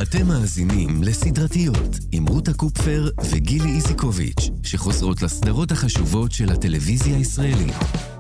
אתם מאזינים לסדרתיות עם רותה קופפר וגילי איזיקוביץ', שחוזרות לסדרות החשובות של הטלוויזיה הישראלית.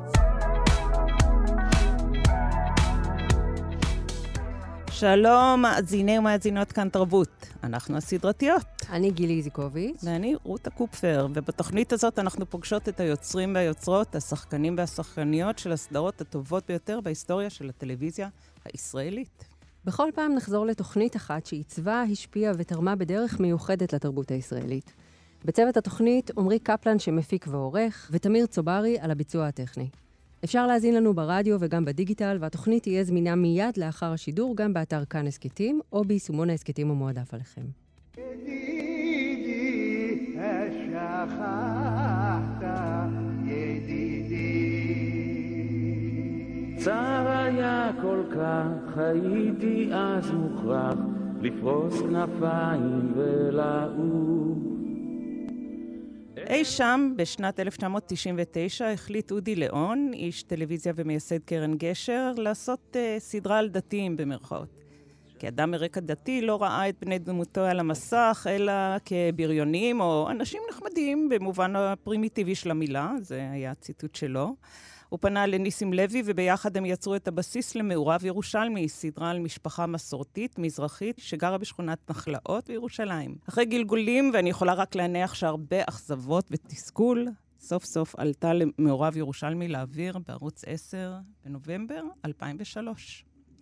שלום, מאזיני ומאזינות כאן תרבות. אנחנו הסדרתיות. אני גילי איזיקוביץ'. ואני רותה קופפר, ובתוכנית הזאת אנחנו פוגשות את היוצרים והיוצרות, השחקנים והשחקניות של הסדרות הטובות ביותר בהיסטוריה של הטלוויזיה הישראלית. בכל פעם נחזור לתוכנית אחת שעיצבה, השפיעה ותרמה בדרך מיוחדת לתרבות הישראלית. בצוות התוכנית עומרי קפלן שמפיק ועורך, ותמיר צוברי על הביצוע הטכני. אפשר להזין לנו ברדיו וגם בדיגיטל, והתוכנית תהיה זמינה מיד לאחר השידור גם באתר כאן הסקטים, או ביישומון ההסקטים המועדף עליכם. ידידי, השכחת, ידידי. צר היה כל כך, הייתי אז מוכרח, לפרוס כנפיים ולעוף. אי שם, בשנת 1999, החליט אודי ליאון, איש טלוויזיה ומייסד קרן גשר, לעשות סדרה על דתיים במרכאות. כי אדם מרקע דתי לא ראה את בני דמותו על המסך, אלא כבריונים או אנשים נחמדים במובן הפרימיטיבי של המילה, זה היה ציטוט שלו. הוא פנה לניסים לוי, וביחד הם יצרו את הבסיס למעורב ירושלמי, סדרה על משפחה מסורתית, מזרחית, שגרה בשכונת נחלאות בירושלים. אחרי גלגולים, ואני יכולה רק להניח שהרבה אכזבות ותסכול, סוף סוף עלתה למעורב ירושלמי לאוויר בערוץ 10 בנובמבר 2003.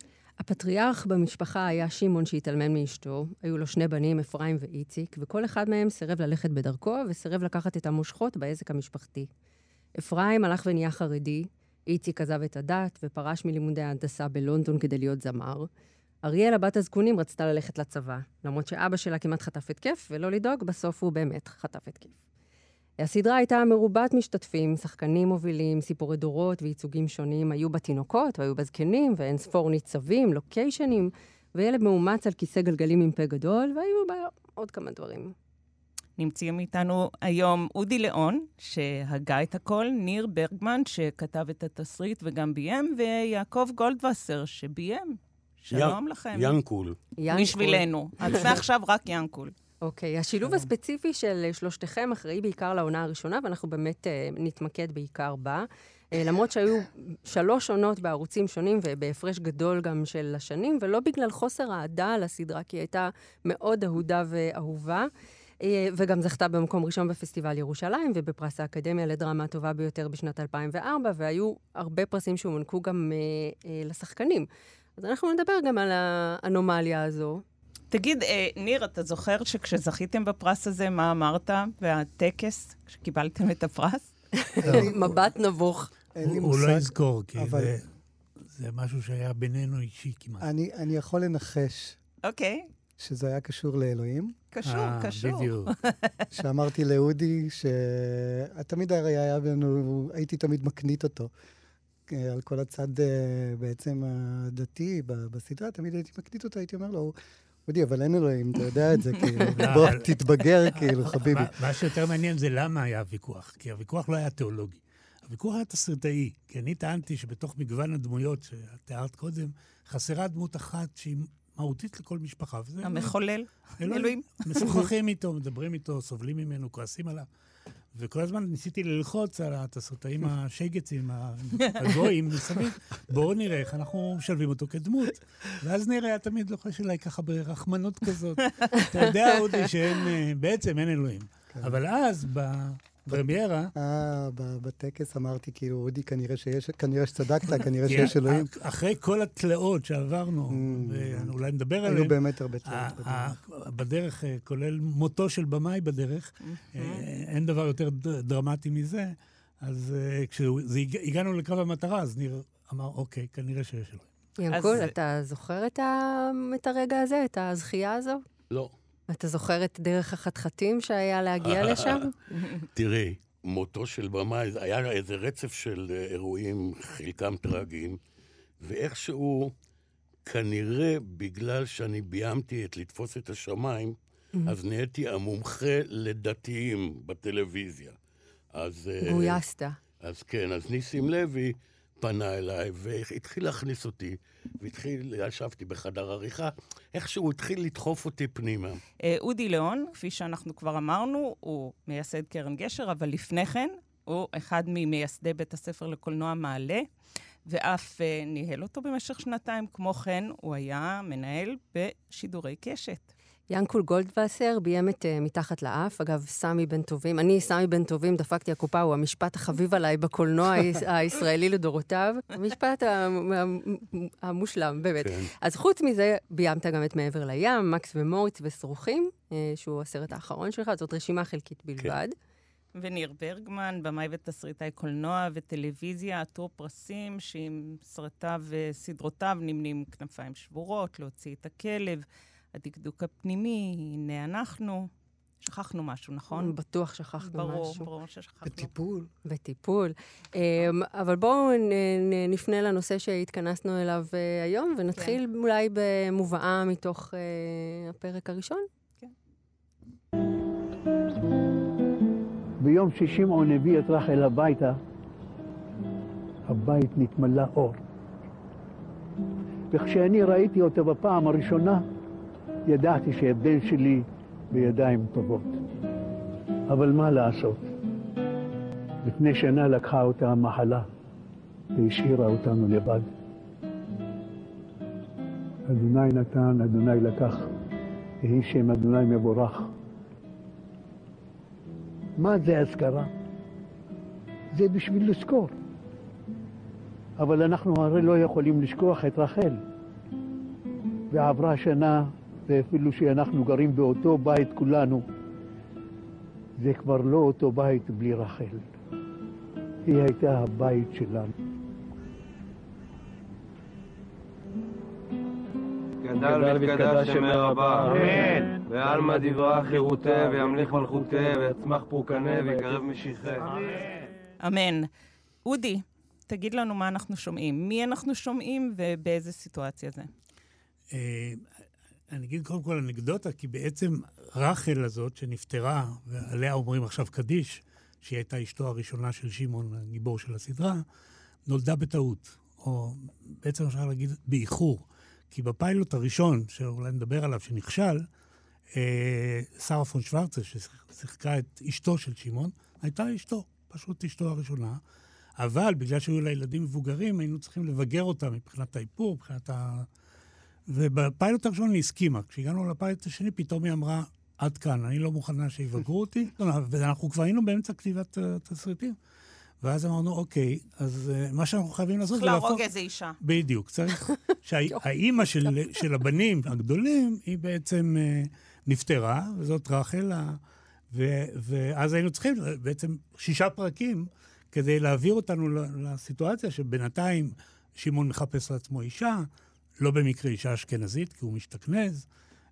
הפטריארך במשפחה היה שמעון שהתאלמן מאשתו. היו לו שני בנים, אפרים ואיציק, וכל אחד מהם סירב ללכת בדרכו, וסירב לקחת את המושכות בעסק המשפחתי. אפרים הלך ונהיה חרדי, איציק עזב את הדת ופרש מלימודי ההנדסה בלונדון כדי להיות זמר. אריאל, הבת הזקונים, רצתה ללכת לצבא, למרות שאבא שלה כמעט חטף התקף, ולא לדאוג, בסוף הוא באמת חטף התקף. הסדרה הייתה מרובת משתתפים, שחקנים מובילים, סיפורי דורות וייצוגים שונים, היו בתינוקות והיו בזקנים, ואין ספור ניצבים, לוקיישנים, וילד מאומץ על כיסא גלגלים עם פה גדול, והיו בה עוד כמה דברים. נמצאים איתנו היום אודי ליאון, שהגה את הכל, ניר ברגמן, שכתב את התסריט וגם ביים, ויעקב גולדווסר, שביים. שלום לכם. ינקול. בשבילנו. אז מעכשיו רק ינקול. אוקיי, השילוב הספציפי של שלושתכם אחראי בעיקר לעונה הראשונה, ואנחנו באמת נתמקד בעיקר בה. למרות שהיו 3 עונות בערוצים שונים, ובהפרש גדול גם של השנים, ולא בגלל חוסר העדה על הסדרה, כי היא הייתה מאוד אהודה ואהובה. וגם זכתה במקום ראשון בפסטיבל ירושלים, ובפרס האקדמיה לדרמה הטובה ביותר בשנת 2004, והיו הרבה פרסים שהוענקו גם לשחקנים. אז אנחנו נדבר גם על האנומליה הזו. תגיד, ניר, אתה זוכר שכשזכיתם בפרס הזה, מה אמרת? והטקס, כשקיבלתם את הפרס? מבט נבוך. הוא לא יזכור, כי זה משהו שהיה בינינו אישי כמעט. אני יכול לנחש. אוקיי. שזה היה קשור לאלוהים. קשור. בדיוק. שאמרתי לאודי שתמיד היה בנו, הייתי תמיד מקנית אותו. על כל הצד בעצם הדתי בסדרה, תמיד הייתי מקנית אותו, הייתי אומר לו, אודי, אבל אין אלוהים, אתה יודע את זה, כאילו, בוא, תתבגר, כאילו, חביבי. מה שיותר מעניין זה למה היה הוויכוח, כי הוויכוח לא היה תיאולוגי. הוויכוח היה תסריטאי, כי אני טענתי שבתוך מגוון הדמויות שתיארת קודם, חסרה דמות אחת שהיא מהותית לכל משפחה. המחולל, אלוהים. משוחחים איתו, מדברים איתו, סובלים ממנו, כועסים עליו. וכל הזמן ניסיתי ללחוץ על התסריטאים השייגצים, הגויים מסביב. בואו נראה איך אנחנו משלבים אותו כדמות. ואז נראה, תמיד לוחש אליי ככה ברחמנות כזאת. אתה יודע, אודי, בעצם אין אלוהים. אבל אז, בפרמיירה... בטקס אמרתי, כאילו, אודי, כנראה שצדקת, כנראה שיש אלוהים. אחרי כל התלאות שעברנו, ואולי נדבר עליהם... היו באמת הרבה תלאות. בדרך, כולל מותו של במאי בדרך, אין דבר יותר דרמטי מזה, אז כשהגענו לקרב המטרה, אז ניר אמר, אוקיי, כנראה שיש אלוהים. ינקול, אתה זוכר את הרגע הזה, את הזכייה הזו? לא. אתה זוכר את דרך החתחתים שהיה להגיע לשם? תראי, מותו של במאי, היה איזה רצף של אירועים, חלקם טרגיים, ואיכשהו, כנראה בגלל שאני ביימתי את לתפוס את השמיים, אז נהייתי המומחה לדתיים בטלוויזיה. גויסת. אז כן, אז ניסים לוי פנה אליי והתחיל להכניס אותי, ישבתי בחדר עריכה, איכשהו התחיל לדחוף אותי פנימה. אודי ליאון, כפי שאנחנו כבר אמרנו, הוא מייסד קרן גשר, אבל לפני כן הוא אחד ממייסדי בית הספר לקולנוע מעלה, ואף ניהל אותו במשך 2 כמו כן, הוא היה מנהל בשידורי קשת. ינקול גולדווסר ביים את מתחת לאף. אגב, סמי בן טובים, אני סמי בן טובים, דפקתי הקופה, הוא המשפט החביב עליי בקולנוע הישראלי לדורותיו. המשפט המושלם, באמת. כן. אז חוץ מזה, ביימת גם את מעבר לים, מקס ומוריץ וסרוכים, שהוא הסרט האחרון שלך, זאת רשימה חלקית בלבד. כן. וניר ברגמן, במאי ותסריטאי קולנוע וטלוויזיה, עטור פרסים, שעם סרטיו וסדרותיו נמנים כנפיים שבורות, להוציא את הכלב, הדקדוק הפנימי, הנה אנחנו. שכחנו משהו, נכון? בטוח שכחנו משהו. ברור ששכחנו. בטיפול. אבל בואו נפנה לנושא שהתכנסנו אליו היום, ונתחיל אולי במובאה מתוך הפרק הראשון. כן. ביום ששמעון הביא את רחל הביתה, הבית נתמלא אור. וכשאני ראיתי אותו בפעם הראשונה, ידעתי שהבן שלי בידיים טובות. אבל מה לעשות? לפני שנה לקחה אותה המחלה והשאירה אותנו לבד. אדוני נתן, אדוני לקח, יהי שם אדוני מבורך. מה זה אזכרה? זה בשביל לזכור. אבל אנחנו הרי לא יכולים לשכוח את רחל. ועברה שנה, ואפילו שאנחנו גרים באותו בית כולנו, זה כבר לא אותו בית בלי רחל. היא הייתה הבית שלנו. גדל ותקדש שמי רבה, אמן. ועלמא דברה חירותה וימליך מלכותה ויצמח פורקנה ויקרב משיחה. אמן. אודי, תגיד לנו מה אנחנו שומעים. מי אנחנו שומעים ובאיזה סיטואציה זה? אני אגיד קודם כל אנקדוטה, כי בעצם רחל הזאת שנפטרה, ועליה אומרים עכשיו קדיש, שהיא הייתה אשתו הראשונה של שמעון, הגיבור של הסדרה, נולדה בטעות, או בעצם אפשר להגיד באיחור. כי בפיילוט הראשון, שאולי נדבר עליו, שנכשל, שרה פון שוורצה, ששיחקה את אשתו של שמעון, הייתה אשתו, פשוט אשתו הראשונה, אבל בגלל שהיו לה ילדים מבוגרים, היינו צריכים לבגר אותה מבחינת האיפור, מבחינת ובפיילוט הראשון היא הסכימה. כשהגענו לפיילוט השני, פתאום היא אמרה, עד כאן, אני לא מוכנה שיבגרו אותי. ואנחנו כבר היינו באמצע כתיבת תסריטים. ואז אמרנו, אוקיי, אז מה שאנחנו חייבים לעשות... צריך להרוג איזה אישה. בדיוק, צריך שהאימא של הבנים הגדולים, היא בעצם נפטרה, וזאת רחל, ואז היינו צריכים בעצם 6 פרקים, כדי להעביר אותנו לסיטואציה שבינתיים שמעון מחפש לעצמו אישה, לא במקרה אישה אשכנזית, כי הוא משתכנז,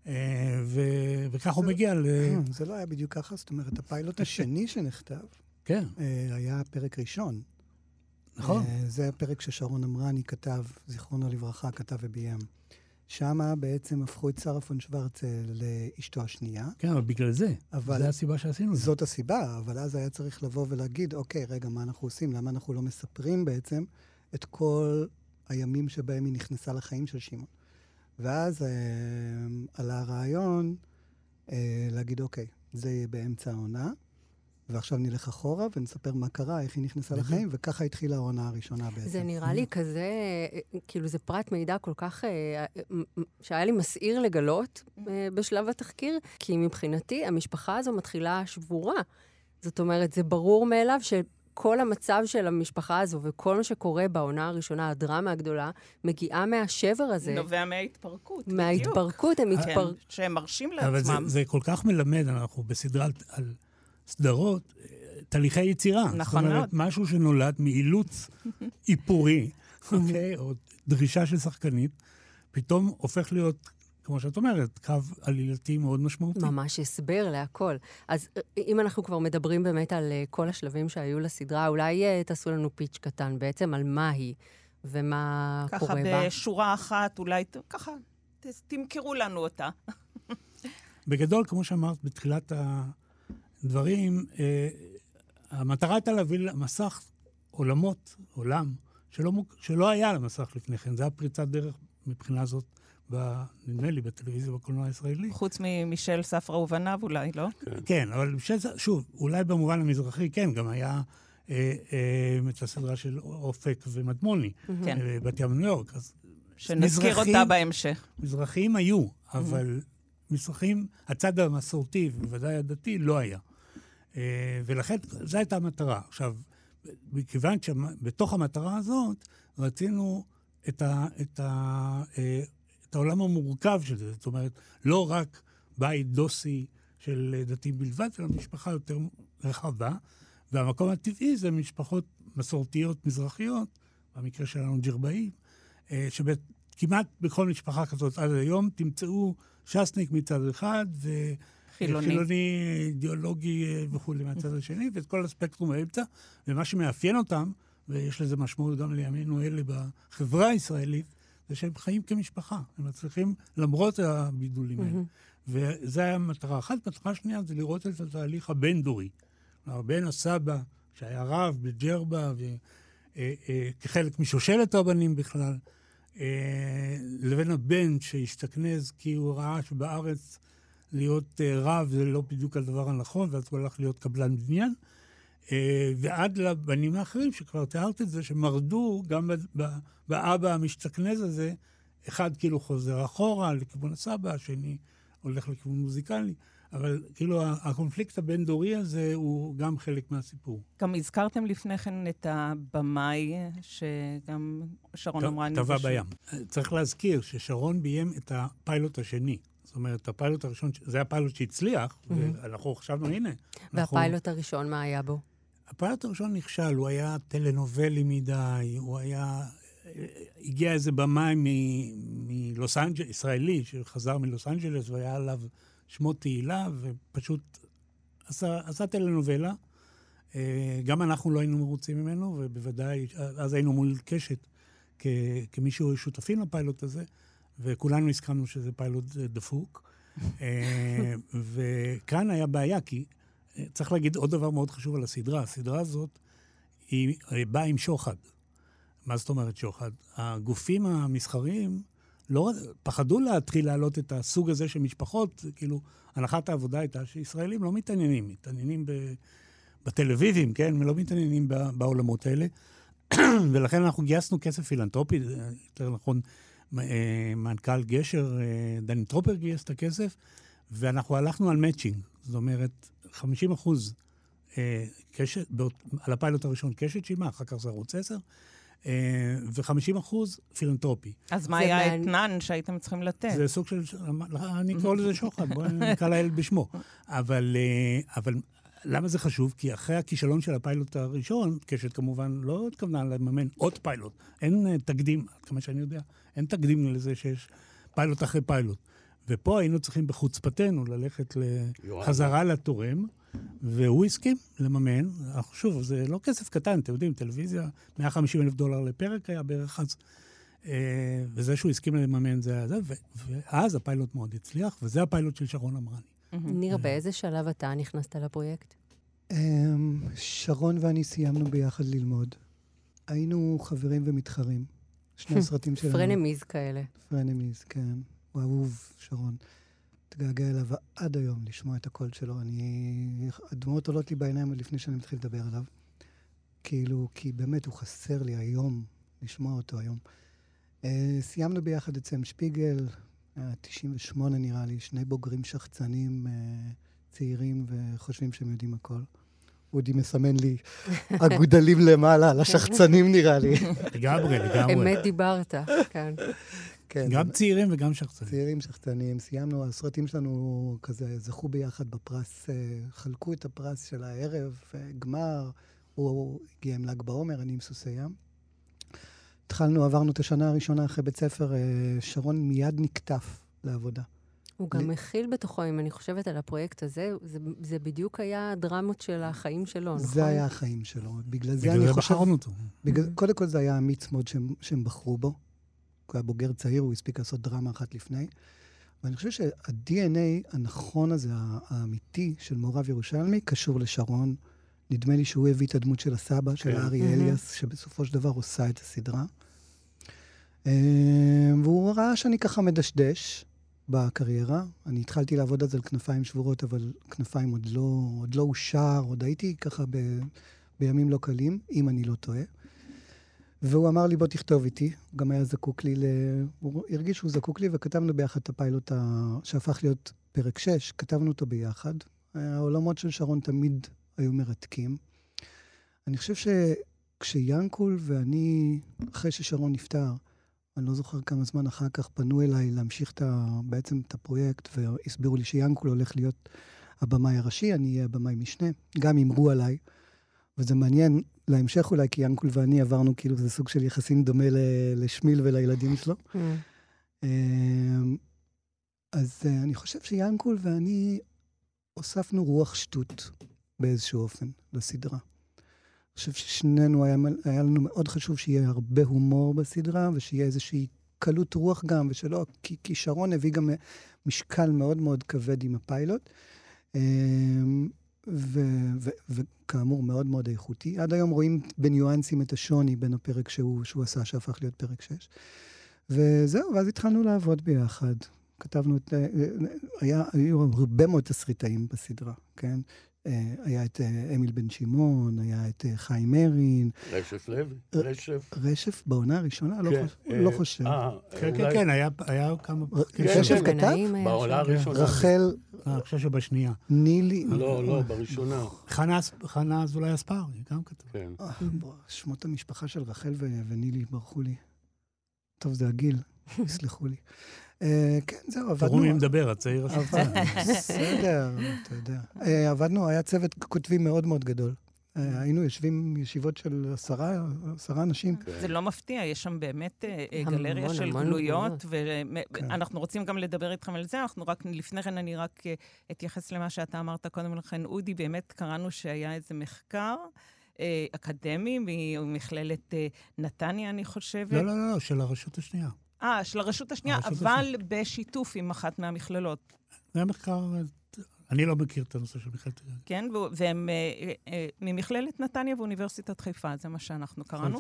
וכך הוא מגיע זה לא היה בדיוק ככה, זאת אומרת, הפיילוט השני שנכתב, כן. היה פרק ראשון. נכון. זה הפרק ששרון אמרני כתב, זיכרונו לברכה, כתב וביים. שמה בעצם הפכו את שרה פון שוורצה לאשתו השנייה. כן, אבל בגלל זה. זה הסיבה שעשינו. זאת הסיבה, אבל אז היה צריך לבוא ולהגיד, אוקיי, רגע, מה אנחנו עושים? למה אנחנו לא מספרים בעצם את כל הימים שבהם היא נכנסה לחיים של שמעון? ואז עלה הרעיון להגיד, אוקיי, זה יהיה באמצע העונה, ועכשיו נלך אחורה ונספר מה קרה, איך היא נכנסה לחיים, וככה התחילה העונה הראשונה בעצם. זה נראה לי כזה, כאילו זה פרט מידע כל כך, שהיה לי מסעיר לגלות בשלב התחקיר, כי מבחינתי המשפחה הזו מתחילה שבורה. זאת אומרת, זה ברור מאליו שכל המצב של המשפחה הזו וכל מה שקורה בעונה הראשונה, הדרמה הגדולה, מגיעה מהשבר הזה. נובע מההתפרקות. מההתפרקות, שהם מרשים לעצמם. אבל זה כל כך מלמד, אנחנו בסדרה על סדרות, תהליכי יצירה. נכון מאוד. משהו שנולד מאילוץ איפורי, אוקיי? או דרישה של שחקנית, פתאום הופך להיות, כמו שאת אומרת, קו עלילתי מאוד משמעותי. ממש הסבר להכל. אז אם אנחנו כבר מדברים באמת על כל השלבים שהיו לסדרה, אולי תעשו לנו פיץ' קטן בעצם על מה היא ומה קורה בה. ככה בשורה אחת, אולי ככה, תמכרו לנו אותה. בגדול, כמו שאמרת, בתחילת דברים, המטרה הייתה להביא למסך עולם שלא היה על המסך לפני כן. זה היה פריצת דרך מבחינה זאת, נדמה לי, בטלוויזיה בקולנוע הישראלי. חוץ ממישל ספרא ובניו אולי, לא? כן, אבל שוב, אולי במובן המזרחי, כן, גם היה את הסדרה של אופק ומדמוני, בת ים ניו יורק. שנזכיר אותה בהמשך. מזרחיים היו, אבל מזרחיים, הצד המסורתי, ובוודאי הדתי, לא היה. ולכן, זו הייתה המטרה. עכשיו, מכיוון שבתוך המטרה הזאת, רצינו את העולם המורכב של זה. זאת אומרת, לא רק בית דוסי של דתיים בלבד, אלא משפחה יותר רחבה, והמקום הטבעי זה משפחות מסורתיות מזרחיות, במקרה שלנו ג'רבאים, שכמעט בכל משפחה כזאת עד היום תמצאו שסניק מצד אחד, וחילוני אידיאולוגי וכו' מהצד השני, ואת כל הספקטרום האמצע, ומה שמאפיין אותם, ויש לזה משמעות גם לימינו אלה בחברה הישראלית, זה שהם חיים כמשפחה. הם מצליחים למרות הבידולים האלה. וזו היה מטרה אחת. מטרה שנייה זה לראות את התהליך הבין-דורי. בין הסבא, שהיה רב בג'רבה, כחלק משושלת רבנים בכלל, לבין הבן שהשתכנז כי הוא ראה שבארץ להיות רב זה לא בדיוק הדבר הנכון, ואז הוא הלך להיות קבלן בניין, ועד לבנים האחרים שכבר תיארת את זה, שמרדו גם באבא המשתכנז הזה, אחד כאילו חוזר אחורה לכיוון הסבא, השני הולך לכיוון מוזיקלי, אבל כאילו הקונפליקט הבין-דורי הזה הוא גם חלק מהסיפור. גם הזכרתם לפני כן את הבמאי, שגם שרון אמרה... טבע בים. צריך להזכיר ששרון ביים את הפיילוט השני. זאת אומרת, הפיילוט הראשון, זה הפיילוט שהצליח, ואנחנו חשבנו, הנה. והפיילוט הראשון, מה היה בו? הפיילוט הראשון נכשל, הוא היה טלנובלי מדי, הוא היה... הגיע איזה במאי מלוס אנג'לס, ישראלי, שחזר מלוס אנג'לס, והיה עליו שמות תהילה, ופשוט עשה טלנובלה. גם אנחנו לא היינו מרוצים ממנו, ובוודאי, אז היינו מול קשת, כמישהו שותפים לפיילוט הזה, וכולנו הסכמנו שזה פיילוט דפוק. וכאן היה בעיה, כי צריך להגיד עוד דבר מאוד חשוב על הסדרה. הסדרה הזאת היא באה עם שוחד. מה זאת אומרת שוחד? הגופים המסחריים לא פחדו להתחיל להעלות את הסוג הזה של משפחות, כאילו, הנחת העבודה הייתה שישראלים לא מתעניינים בטלוויזיים, כן? לא מתעניינים בעולמות האלה, ולכן אנחנו גייסנו כסף פילנטרופי, יותר נכון, מנכ"ל גשר, דני טרופר גייס את הכסף, ואנחנו הלכנו על מאצ'ינג, זאת אומרת, 50% קשת, על הפיילוט הראשון קשת שילמה, אחר כך זה ערוץ 10, ו-50% פילנטרופי. אז מה היה האתנן שהייתם צריכים לתת? זה סוג של, אני קורא לזה שוחד, בואו נקרא לילד בשמו. אבל למה זה חשוב? כי אחרי הכישלון של הפיילוט הראשון, קשת כמובן לא התכוונה לממן עוד פיילוט. אין תקדים, כמה שאני יודע, אין תקדים לזה שיש פיילוט אחרי פיילוט. ופה היינו צריכים בחוצפתנו ללכת לחזרה לתורם, והוא הסכים לממן. שוב, זה לא כסף קטן, אתם יודעים, טלוויזיה, $150,000 לפרק היה בערך אז. וזה שהוא הסכים לממן זה היה זה, ואז הפיילוט מאוד הצליח, וזה הפיילוט של שרון אמרני. ניר, באיזה שלב אתה נכנסת לפרויקט? שרון ואני סיימנו ביחד ללמוד. היינו חברים ומתחרים. שני הסרטים שלנו. פרנמיז כאלה. פרנמיז, כן. הוא אהוב, שרון. תגעגע אליו עד היום לשמוע את הקול שלו. הדמעות עולות לי בעיניים לפני שאני מתחיל לדבר עליו. כאילו, כי באמת הוא חסר לי היום, לשמוע אותו היום. סיימנו ביחד את סם שפיגל, 98 נראה לי, שני בוגרים שחצנים צעירים וחושבים שהם יודעים הכל. אודי מסמן לי אגודלים למעלה, על השחצנים נראה לי. לגמרי. אמת דיברת, כן. גם צעירים וגם שחצנים. צעירים שחצנים. סיימנו, הסרטים שלנו כזה זכו ביחד בפרס, חלקו את הפרס של הערב, גמר, הוא הגיע עם ל"ג בעומר, אני עם סוסי ים. עברנו את השנה הראשונה אחרי בית ספר, שרון מיד נקטף לעבודה. הוא גם מכיל בתוכו, אם אני חושבת על הפרויקט הזה, זה בדיוק היה הדרמות של החיים שלו, נכון? זה היה החיים שלו. בגלל זה אני חושב... בחרנו אותו. קודם כל זה היה אמיץ מאוד שהם בחרו בו. הוא היה בוגר צעיר, הוא הספיק לעשות דרמה אחת לפני. ואני חושב שה-DNA הנכון הזה, האמיתי של מעורב ירושלמי, קשור לשרון, נדמה לי שהוא הביא את הדמות של הסבא, של ארי אליאס, שבסופו של דבר עושה את הסדרה. והוא ראה שאני ככה מדשדש בקריירה. אני התחלתי לעבוד אז על כנפיים שבורות, אבל כנפיים עוד לא אושר, עוד הייתי ככה בימים לא קלים, אם אני לא טועה. והוא אמר לי, בוא תכתוב איתי. הוא גם היה זקוק לי, הוא הרגיש שהוא זקוק לי, וכתבנו ביחד את הפיילוט שהפך להיות פרק 6. כתבנו אותו ביחד. העולמות של שרון תמיד היו מרתקים. אני חושב שכשיאנקול ואני, אחרי ששרון נפטר, אני לא זוכר כמה זמן אחר כך, פנו אליי להמשיך בעצם את הפרויקט, והסבירו לי שיאנקול הולך להיות הבמאי הראשי, אני אהיה הבמאי משנה. גם אמרו עליי, וזה מעניין להמשך אולי, כי יאנקול ואני עברנו כאילו, זה סוג של יחסים דומה לשמיל ולילדים שלו. אז אני חושב שיאנקול ואני הוספנו רוח שטות באיזשהו אופן לסדרה. אני חושב ששנינו היה לנו מאוד חשוב שיהיה הרבה הומור בסדרה, ושיהיה איזושהי קלות רוח גם, ושלא, כי שרון הביא גם משקל מאוד מאוד כבד עם הפיילוט, וכאמור מאוד מאוד איכותי. עד היום רואים בניואנסים את השוני בין הפרק שהוא עשה, שהפך להיות פרק 6. וזהו, ואז התחלנו לעבוד ביחד. כתבנו היו הרבה מאוד תסריטאים בסדרה, כן? היה את אמיל בן שמעון, היה את חיים מרין. רשף לוי? רשף בעונה הראשונה? לא חושב. כן, היה כמה... רשף כתב? בעונה הראשונה. רחל... אני חושב שבשנייה. נילי... לא, בראשונה. חנה אזולאי אספר, גם כתב. כן. שמות המשפחה של רחל ונילי ברחו לי. טוב, זה הגיל, יסלחו לי. כן, זהו, עבדנו... תראו מי מדבר, הצעיר הספר. בסדר, אתה יודע. עבדנו, היה צוות כותבים מאוד מאוד גדול. היינו יושבים ישיבות של 10 אנשים. זה לא מפתיע, יש שם באמת גלריה של גלויות, ואנחנו רוצים גם לדבר איתכם על זה, אנחנו רק, לפני כן אני רק אתייחס למה שאתה אמרת קודם לכן, אודי, באמת קראנו שהיה איזה מחקר, אקדמי, ממכללת נתניה, אני חושבת. לא, של הרשות השנייה. של הרשות השנייה, אבל בשיתוף עם אחת מהמכללות. זה המחקר, אני לא מכיר את הנושא של מכללת. כן, והם ממכללת נתניה ואוניברסיטת חיפה, זה מה שאנחנו קראנו.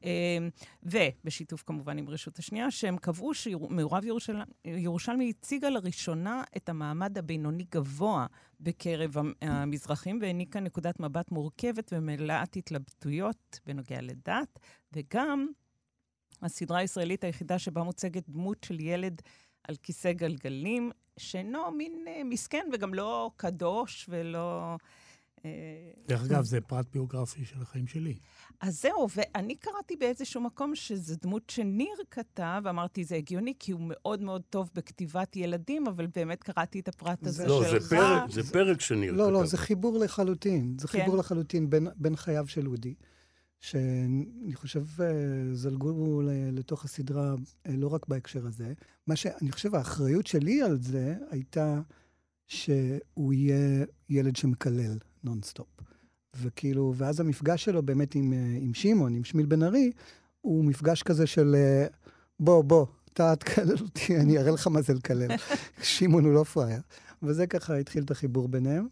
ובשיתוף כמובן עם רשות השנייה, שהם קבעו שמעורב ירושלמי הציגה לראשונה את המעמד הבינוני גבוה בקרב המזרחים, והעניקה נקודת מבט מורכבת ומלאת התלבטויות בנוגע לדת, וגם הסדרה הישראלית היחידה שבה מוצגת דמות של ילד על כיסא גלגלים, שאינו מין מסכן וגם לא קדוש ולא... דרך אגב, זה פרט ביוגרפי של החיים שלי. אז זהו, ואני קראתי באיזשהו מקום שזו דמות שניר כתב, ואמרתי, זה הגיוני, כי הוא מאוד מאוד טוב בכתיבת ילדים, אבל באמת קראתי את הפרט הזה שלך. לא, זה פרק שניר כתב. לא, זה חיבור לחלוטין. זה חיבור לחלוטין בין חייו של אודי. שאני חושב זלגו לתוך הסדרה לא רק בהקשר הזה. מה שאני חושב, האחריות שלי על זה הייתה שהוא יהיה ילד שמקלל נונסטופ. וכאילו, ואז המפגש שלו באמת עם שמעון, עם שמיל בן ארי, הוא מפגש כזה של בוא, אתה תקלל אותי, אני אראה לך מה זה לקלל. שמעון הוא לא פראייר. וזה ככה התחיל את החיבור ביניהם.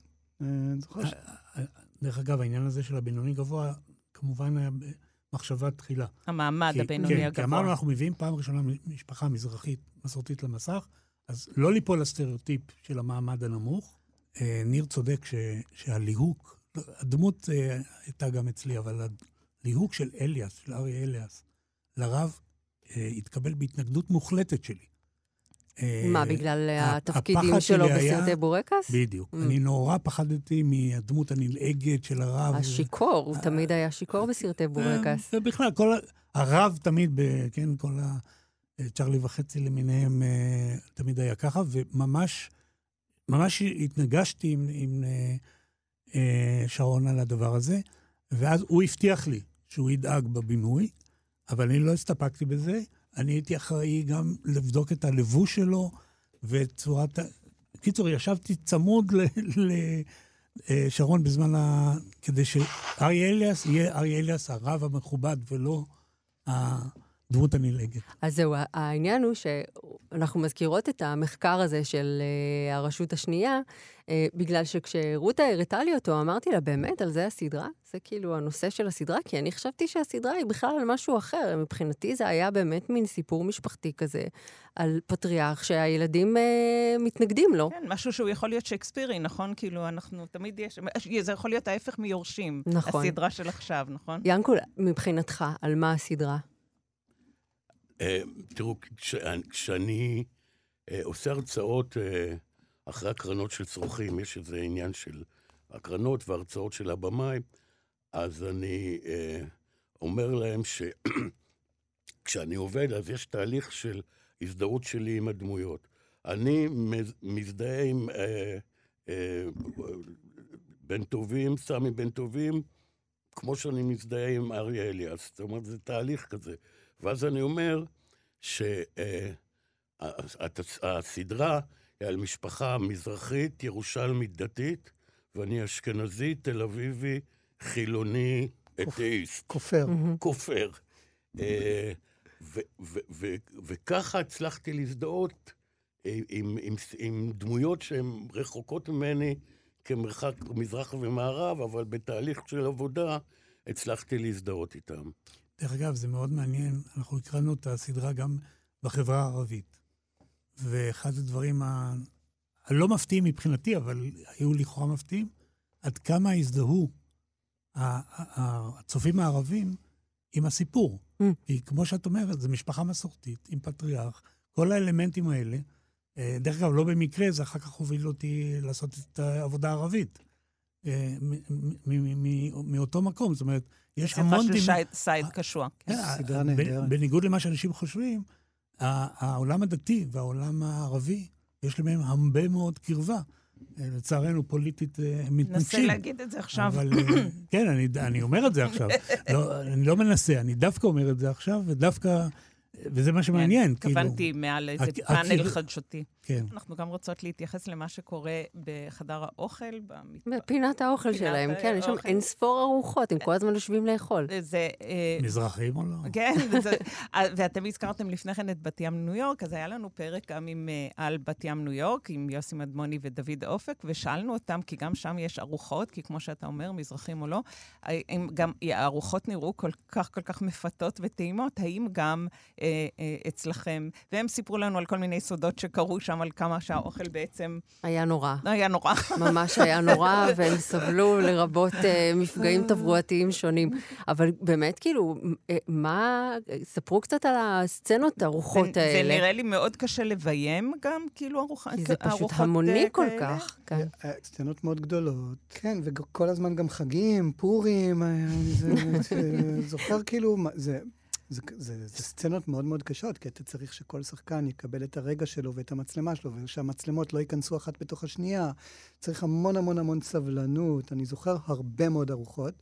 דרך אגב, העניין הזה של הבינוני גבוה, כמובן היה מחשבה תחילה. המעמד הבינוני הגבוה. כי אמרנו, אנחנו מביאים פעם ראשונה משפחה מזרחית מסורתית למסך, אז לא ליפול לסטריאוטיפ של המעמד הנמוך. ניר צודק שהליהוק, הדמות הייתה גם אצלי, אבל הליהוק של אליאס, של ארי אליאס, לרב, התקבל בהתנגדות מוחלטת שלי. מה, בגלל התפקידים שלו בסרטי בורקס? בדיוק. אני נורא פחדתי מהדמות הנלעגת של הרב. השיקור, הוא תמיד היה שיקור בסרטי בורקס. ובכלל, הרב תמיד, כן, כל צ'רלי וחצי למיניהם תמיד היה ככה, וממש התנגשתי עם שרון על הדבר הזה, ואז הוא הבטיח לי שהוא ידאג בבינוי, אבל אני לא הסתפקתי בזה, אני הייתי אחראי גם לבדוק את הלבוש שלו, וצורת... קיצור, ישבתי צמוד לשרון בזמן כדי שארי אליאס יהיה ארי אליאס הרב המכובד, ולא הדמות הנלעגת. אז זהו, העניין הוא שאנחנו מזכירות את המחקר הזה של הרשות השנייה, בגלל שכשרותה הראתה לי אותו, אמרתי לה, באמת, על זה הסדרה? זה כאילו הנושא של הסדרה? כי אני חשבתי שהסדרה היא בכלל על משהו אחר. מבחינתי זה היה באמת מין סיפור משפחתי כזה, על פטריארך שהילדים מתנגדים לו. כן, משהו שהוא יכול להיות שייקספירי, נכון? כאילו, אנחנו תמיד זה יכול להיות ההפך מיורשים. נכון. הסדרה של עכשיו, נכון? ינקול, מבחינתך, על מה הסדרה? תראו, כשאני עושה הרצאות אחרי הקרנות של צרוכים, יש איזה עניין של הקרנות והרצאות של הבמאי, אז אני אומר להם שכשאני עובד, אז יש תהליך של הזדהות שלי עם הדמויות. אני מזדהה עם בן טובים, סמי בן טובים, כמו שאני מזדהה עם אריה אליאס. זאת אומרת, זה תהליך כזה. ואז אני אומר שהסדרה היא על משפחה מזרחית, ירושלמית דתית, ואני אשכנזי, תל אביבי, חילוני, אתאיסט. כופר. כופר. וככה הצלחתי להזדהות עם דמויות שהן רחוקות ממני כמרחק מזרח ומערב, אבל בתהליך של עבודה הצלחתי להזדהות איתם. דרך אגב, זה מאוד מעניין, אנחנו הקראנו את הסדרה גם בחברה הערבית. ואחד הדברים הלא מפתיעים מבחינתי, אבל היו לכאורה מפתיעים, עד כמה הזדהו הצופים הערבים עם הסיפור. כי כמו שאת אומרת, זו משפחה מסורתית, עם פטריארך, כל האלמנטים האלה, דרך אגב, לא במקרה, זה אחר כך הוביל אותי לעשות את העבודה הערבית. מאותו מקום, זאת אומרת, יש המון... סדרה של סייד קשוע. סדרה נהדרת. בניגוד למה שאנשים חושבים, העולם הדתי והעולם הערבי, יש להם הרבה מאוד קרבה. לצערנו פוליטית מתנגשים. נסה להגיד את זה עכשיו. אבל כן, אני אומר את זה עכשיו. אני לא מנסה, אני דווקא אומר את זה עכשיו, ודווקא... וזה מה שמעניין. התכוונתי מעל איזה פאנל חדשותי. כן. אנחנו גם רוצות להתייחס למה שקורה בחדר האוכל. בפינת האוכל שלהם, כן, יש שם אין ספור ארוחות, הם כל הזמן יושבים לאכול. מזרחים או לא? כן, ואתם הזכרתם לפני כן את בת ים ניו יורק, אז היה לנו פרק גם על בת ים ניו יורק, עם יוסי מדמוני ודוד אופק, ושאלנו אותם, כי גם שם יש ארוחות, כי כמו שאתה אומר, מזרחים או לא, גם הארוחות נראו כל כך מפתות וטעימות, האם גם אצלכם, והם סיפרו לנו על כל מיני סודות שקרו שם, על כמה שהאוכל בעצם... היה נורא. היה נורא. ממש היה נורא, והם סבלו לרבות מפגעים תברואתיים שונים. אבל באמת, כאילו, ספרו קצת על הסצנות, הרוחות האלה. זה נראה לי מאוד קשה לביים גם, כאילו, ארוחות כאלה. זה פשוט המוני כל כך. סצנות מאוד גדולות. כן, וכל הזמן גם חגים, פורים, זוכר כאילו, זה סצנות מאוד מאוד קשות, כי אתה צריך שכל שחקן יקבל את הרגע שלו ואת המצלמה שלו, ושהמצלמות לא ייכנסו אחת בתוך השנייה. צריך המון המון המון סבלנות. אני זוכר הרבה מאוד ארוחות.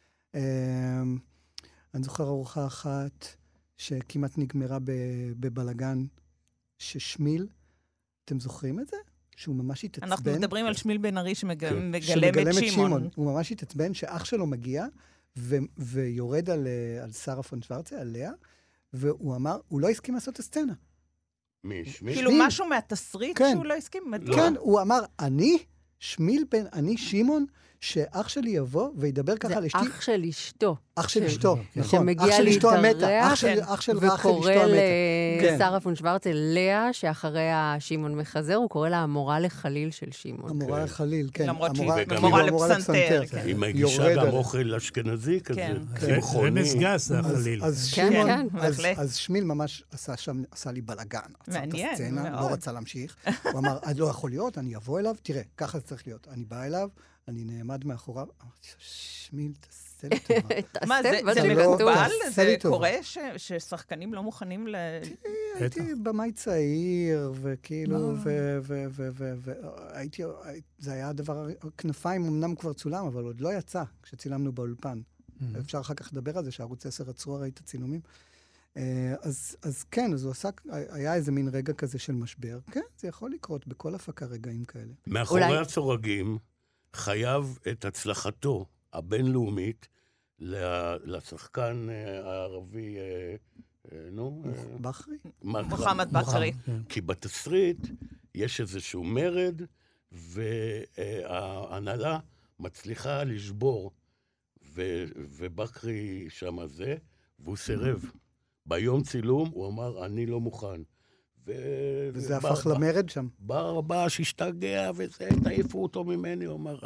אני זוכר ארוחה אחת שכמעט נגמרה בבלגן, ששמיל, אתם זוכרים את זה? שהוא ממש התעצבן. אנחנו מדברים על שמיל בן ארי שמגלם את שימון. הוא ממש התעצבן שאח שלו מגיע, ויורד על שרה פון שוורצה, עליה, והוא אמר, הוא לא הסכים לעשות את הסצנה. כאילו משהו מהתסריט שהוא לא הסכים? כן, הוא אמר, אני שימון, שאח שלי יבוא וידבר ככה על אשתי. זה אח של אשתו. אח של אשתו, נכון. שמגיע להתארח, אח של אשתו וקורא לשרה פון שוורצה, לאה, שאחריה שימון מחזר, הוא קורא לה המורה לחליל של שימון. המורה לחליל, כן. למרות שהיא מורה לפסנתר. היא מגישה גם אוכל אשכנזי כזה, צמחוני. רמז גס, החליל. אז שמיל ממש עשה לי בלגן. עצר את הסצנה, לא רצה להמשיך. הוא אמר, לא יכול להיות, אני אבוא אליו, תראה, ככה זה צריך להיות. אני בא אליו, אני נעמד מאחוריו, אמרתי, שמיל, תעשה לי טובה. מה, זה מקובל? זה קורה ששחקנים לא מוכנים ל... הייתי במאי צעיר, וכאילו, זה היה הדבר, כנפיים אמנם כבר צולם, אבל עוד לא יצא כשצילמנו באולפן. אפשר אחר כך לדבר על זה, שערוץ 10 עצרו הרי את הצילומים. אז כן, אז הוא עשה, היה איזה מין רגע כזה של משבר. כן, זה יכול לקרות בכל הפקה רגעים כאלה. מאחורי הצורגים, חייב את הצלחתו הבינלאומית לשחקן הערבי בחרי? מוחמד בחרי. כי בתסריט יש איזשהו מרד, וההנהלה מצליחה לשבור, ובחרי שם הזה, והוא סירב. ביום צילום הוא אמר, אני לא מוכן. וזה הפך למרד שם. בא שהשתגע וזה, תעיפו אותו ממני, הוא אמר,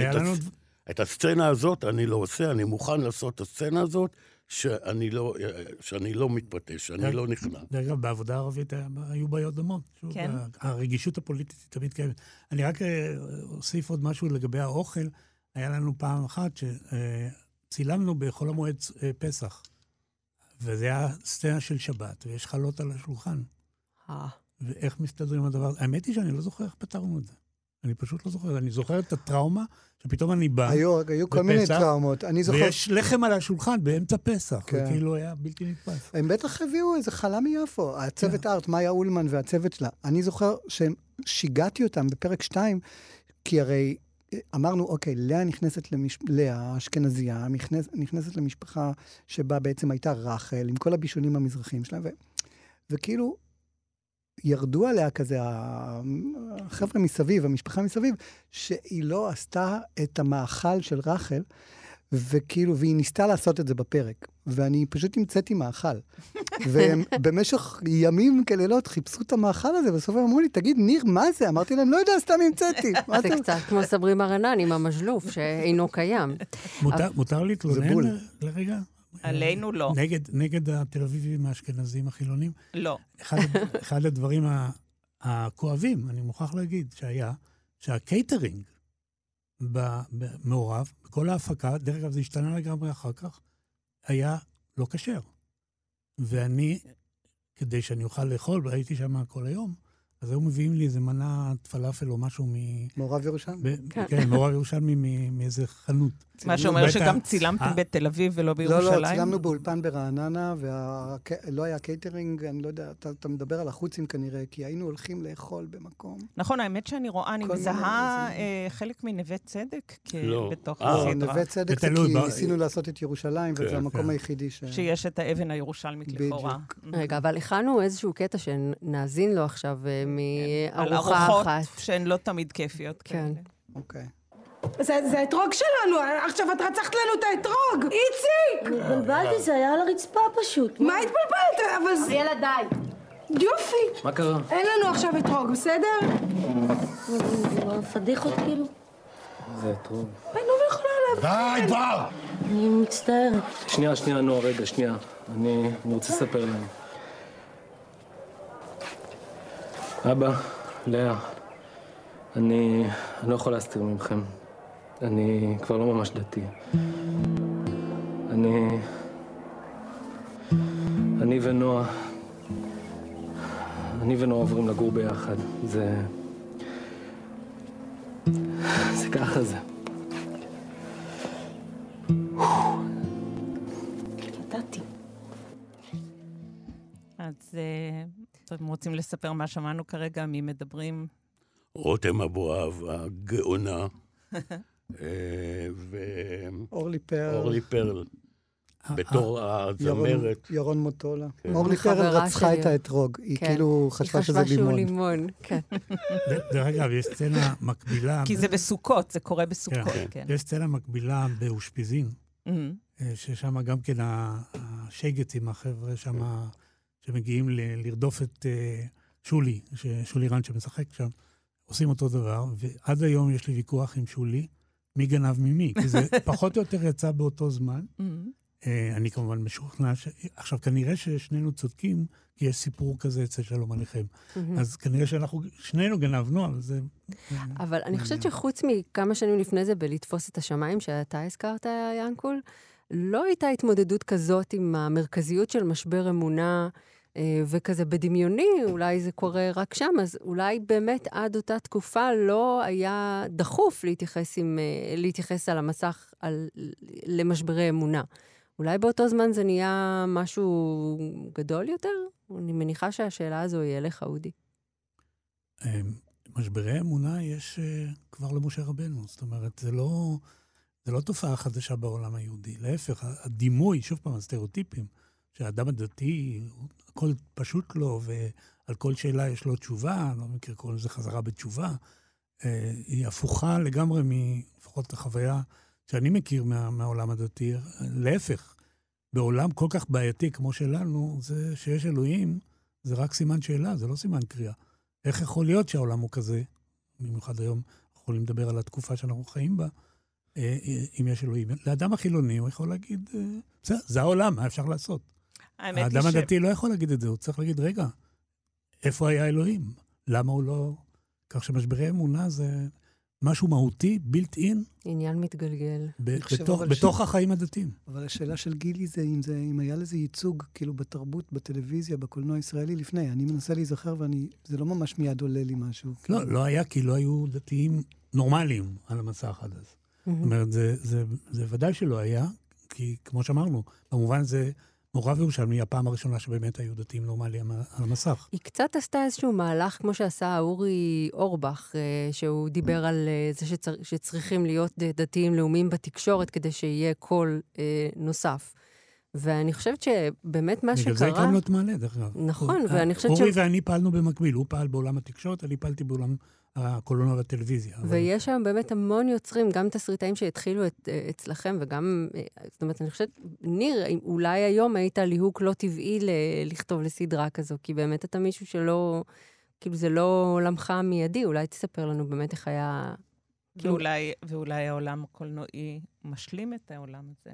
את הסצנה הזאת אני לא עושה, אני מוכן לעשות את הסצנה הזאת, שאני לא מתפתש, שאני לא נכנע. דרך אגב, בעבודה הערבית היו בעיות דומות. כן. הרגישות הפוליטית היא תמיד קיימת. אני רק אוסיף עוד משהו לגבי האוכל. היה לנו פעם אחת שצילמנו בחול המועד פסח, וזה היה סצנה של שבת, ויש חלות על השולחן. ואיך מסתדרים הדבר? האמת היא שאני לא זוכר איך פתרנו את זה. אני פשוט לא זוכר. אני זוכר את הטראומה, שפתאום אני בא היו כל מיני טראומות. ויש לחם על השולחן באמצע פסח. זה כאילו היה בלתי נתפס. הם בטח הביאו איזה חלה מיפו. הצוות הארט, מאיה אולמן והצוות שלה. אני זוכר ששיגעתי אותם בפרק 2, כי הרי אמרנו, אוקיי, לאה האשכנזייה, נכנסת למשפחה שבה בעצם הייתה רחל, עם כל הבישולים המזרחיים שלה, וכאילו ירדו עליה כזה, החבר'ה מסביב, המשפחה מסביב, שהיא לא עשתה את המאכל של רחל, וכאילו, והיא ניסתה לעשות את זה בפרק. ואני פשוט המצאתי מאכל. ובמשך ימים כלילות חיפשו את המאכל הזה, בסוף הם אמרו לי, תגיד, ניר, מה זה? אמרתי להם, לא יודע, סתם המצאתי. זה קצת כמו סברי מרנן עם המשלוף, שאינו קיים. מותר להתלונן לרגע? עלינו לא. נגד התל אביבים האשכנזים החילונים? לא. אחד הדברים הכואבים, אני מוכרח להגיד, שהקייטרינג במעורב, בכל ההפקה, דרך אגב זה השתנה לגמרי אחר כך, היה לא כשר. ואני, כדי שאני אוכל לאכול, והייתי שם כל היום, אז היו מביאים לי איזה מנת פלאפל או משהו מעורב ירושלמי? כן, מעורב ירושלמי מאיזה חנות. מה שאומר שגם צילמתם בתל אביב ולא בירושלים? לא, צילמנו באולפן ברעננה, ולא היה קייטרינג, אני לא יודע, אתה מדבר על החוצים כנראה, כי היינו הולכים לאכול במקום. נכון, האמת שאני רואה, אני מזהה חלק מנווה צדק בתוך הסדרה. הסדרה. נווה צדק זה כי ניסינו לעשות את ירושלים, וזה המקום היחידי שיש את האבן הירושלמית לכאורה. רגע, אבל הכנו איזשהו קטע שנאזין לו עכשיו מארוחה אחת. על ארוחות שהן לא תמיד כיפיות. כן. אוקיי. זה האתרוג שלנו, עכשיו את רצחת לנו את האתרוג! איציק! התבלבלתי, זה היה על הרצפה פשוט. מה התבלבלת? אבל זה... אריאלה, די. יופי! מה קרה? אין לנו עכשיו אתרוג, בסדר? זה פדיחות כאילו. זה אתרוג. אני לא יכולה להבין. די כבר! אני מצטערת. שנייה, נועה, רגע, שנייה. אני רוצה לספר להם. אבא, לאה, אני לא יכול להסתיר ממכם. אני כבר לא ממש דתי. אני ונועה עוברים לגור ביחד. זה ככה זה. ידעתי. אז אתם רוצים לספר מה שמענו כרגע, מי מדברים? רותם אבואב, הגאונה, אורלי פרל, בתור הזמרת. ירון מוטולה. אורלי פרל רצחה את האתרוג, היא כאילו חשבה שזה לימון. היא חשבה שהוא לימון, כן. דרך אגב, יש סצנה מקבילה. כי זה בסוכות, זה קורה בסוכות, כן. יש סצנה מקבילה באושפיזין, ששם גם כן השייגצים, החבר'ה שם, שמגיעים לרדוף את שולי רן שמשחק שם, עושים אותו דבר, ועד היום יש לי ויכוח עם שולי, מי גנב ממי, כי זה פחות או יותר יצא באותו זמן. אני כמובן משוכנע עכשיו, כנראה ששנינו צודקים, כי יש סיפור כזה אצל שלום עליכם. אז כנראה שאנחנו שנינו גנבנו, אבל זה... אבל אני חושבת שחוץ מכמה שנים לפני זה, בלתפוס את השמיים שאתה הזכרת, ינקול, לא הייתה התמודדות כזאת עם המרכזיות של משבר אמונה, וכזה בדמיוני, אולי זה קורה רק שם, אז אולי באמת עד אותה תקופה לא היה דחוף להתייחס על המסך למשברי אמונה. אולי באותו זמן זה נהיה משהו גדול יותר? אני מניחה שהשאלה הזו היא אליך, אודי. משברי אמונה יש כבר למשה רבנו, זאת אומרת, זה לא תופעה חדשה בעולם היהודי. להפך, הדימוי, שוב פעם, הסטריאוטיפים, שהאדם הדתי, הכל פשוט לו, ועל כל שאלה יש לו תשובה, לא מכיר, קוראים לזה חזרה בתשובה, היא הפוכה לגמרי לפחות החוויה שאני מכיר מהעולם הדתי. להפך, בעולם כל כך בעייתי כמו שלנו, זה שיש אלוהים, זה רק סימן שאלה, זה לא סימן קריאה. איך יכול להיות שהעולם הוא כזה? במיוחד היום יכולים לדבר על התקופה שאנחנו חיים בה, אם יש אלוהים. לאדם החילוני הוא יכול להגיד, זה העולם, מה אפשר לעשות? האדם הדתי לא יכול להגיד את זה, הוא צריך להגיד, רגע, איפה היה אלוהים? למה הוא לא... כך שמשברי אמונה זה משהו מהותי, built in. עניין מתגלגל. בתוך החיים הדתיים. אבל השאלה של גילי זה אם היה לזה ייצוג, כאילו בתרבות, בטלוויזיה, בקולנוע הישראלי לפני. אני מנסה להיזכר זה לא ממש מיד עולה לי משהו. לא היה, כי לא היו דתיים נורמליים על המסך עד אז. זאת אומרת, זה ודאי שלא היה, כי כמו שאמרנו, במובן זה... מעורב ירושלמי, הפעם הראשונה שבאמת היו דתיים נורמליים על המסך. היא קצת עשתה איזשהו מהלך, כמו שעשה אורי אורבך, שהוא דיבר על זה שצריכים להיות דתיים לאומיים בתקשורת, כדי שיהיה קול נוסף. ואני חושבת שבאמת מה שקרה... בגלל זה הקמנו את מעלה, דרך אגב. נכון, ואני חושבת אורי ואני פעלנו במקביל, הוא פעל בעולם התקשורת, אני פעלתי בעולם הקולנוע והטלוויזיה. ויש שם באמת המון יוצרים, גם תסריטאים שהתחילו אצלכם, וגם, זאת אומרת, אני חושבת, ניר, אולי היום היית ליהוק לא טבעי לכתוב לסדרה כזו, כי באמת אתה מישהו שלא, כאילו זה לא עולמך מיידי, אולי תספר לנו באמת איך היה... ואולי העולם הקולנועי משלים את העולם הזה.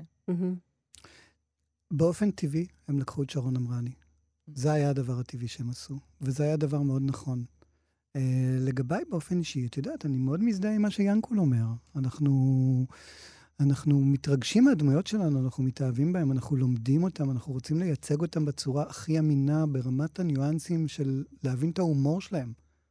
באופן טבעי, הם לקחו את שרון אמרני. זה היה הדבר הטבעי שהם עשו, וזה היה דבר מאוד נכון. לגביי באופן אישי, את יודעת, אני מאוד מזדהה עם מה שיאנקול אומר. אנחנו מתרגשים מהדמויות שלנו, אנחנו מתאהבים בהם, אנחנו לומדים אותם, אנחנו רוצים לייצג אותם בצורה הכי אמינה, ברמת הניואנסים של להבין את ההומור שלהם.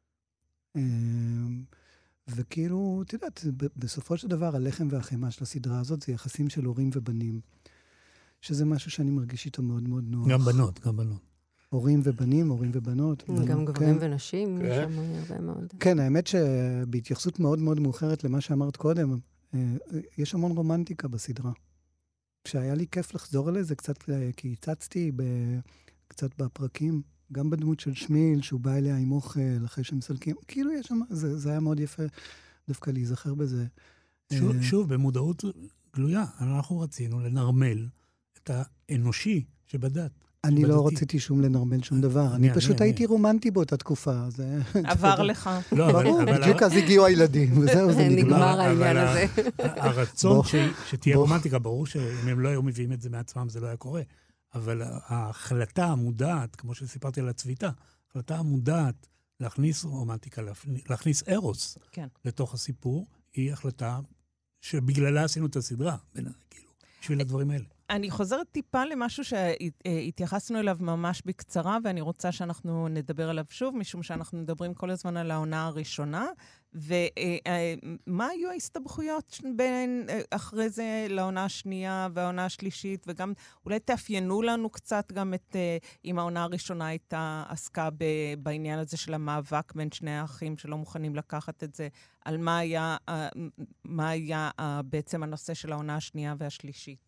וכאילו, את יודעת, בסופו של דבר, הלחם והחמה של הסדרה הזאת, זה יחסים של הורים ובנים, שזה משהו שאני מרגיש איתו מאוד מאוד נוח. גם בנות, גם בנות. הורים ובנים, הורים ובנות. גם גברים ונשים, שם הרבה מאוד. כן, האמת שבהתייחסות מאוד מאוד מאוחרת למה שאמרת קודם, יש המון רומנטיקה בסדרה. כשהיה לי כיף לחזור אליה, זה קצת, כי הצצתי קצת בפרקים, גם בדמות של שמיל, שהוא בא אליה עם אוכל, אחרי שמסלקים, כאילו יש שם, זה היה מאוד יפה דווקא להיזכר בזה. שוב, במודעות גלויה, אנחנו רצינו לנרמל את האנושי שבדת. אני לא רציתי שום לנרמל שום דבר. אני פשוט הייתי רומנטי באותה תקופה. עבר לך. ברור, בדיוק אז הגיעו הילדים, וזהו, זה נגמר העניין הזה. הרצון שתהיה רומנטיקה, ברור שאם הם לא היו מביאים את זה מעצמם, זה לא היה קורה. אבל ההחלטה המודעת, כמו שסיפרתי על הצביטה, ההחלטה המודעת להכניס רומנטיקה, להכניס ארוס לתוך הסיפור, היא החלטה שבגללה עשינו את הסדרה, כאילו, בשביל הדברים האלה. אני חוזרת טיפה למשהו שהתייחסנו אליו ממש בקצרה, ואני רוצה שאנחנו נדבר עליו שוב, משום שאנחנו מדברים כל הזמן על העונה הראשונה, ומה היו ההסתבכויות בין אחרי זה לעונה השנייה והעונה השלישית, וגם אולי תאפיינו לנו קצת גם את, אם העונה הראשונה הייתה עסקה בעניין הזה של המאבק בין שני האחים שלא מוכנים לקחת את זה, על מה היה בעצם הנושא של העונה השנייה והשלישית.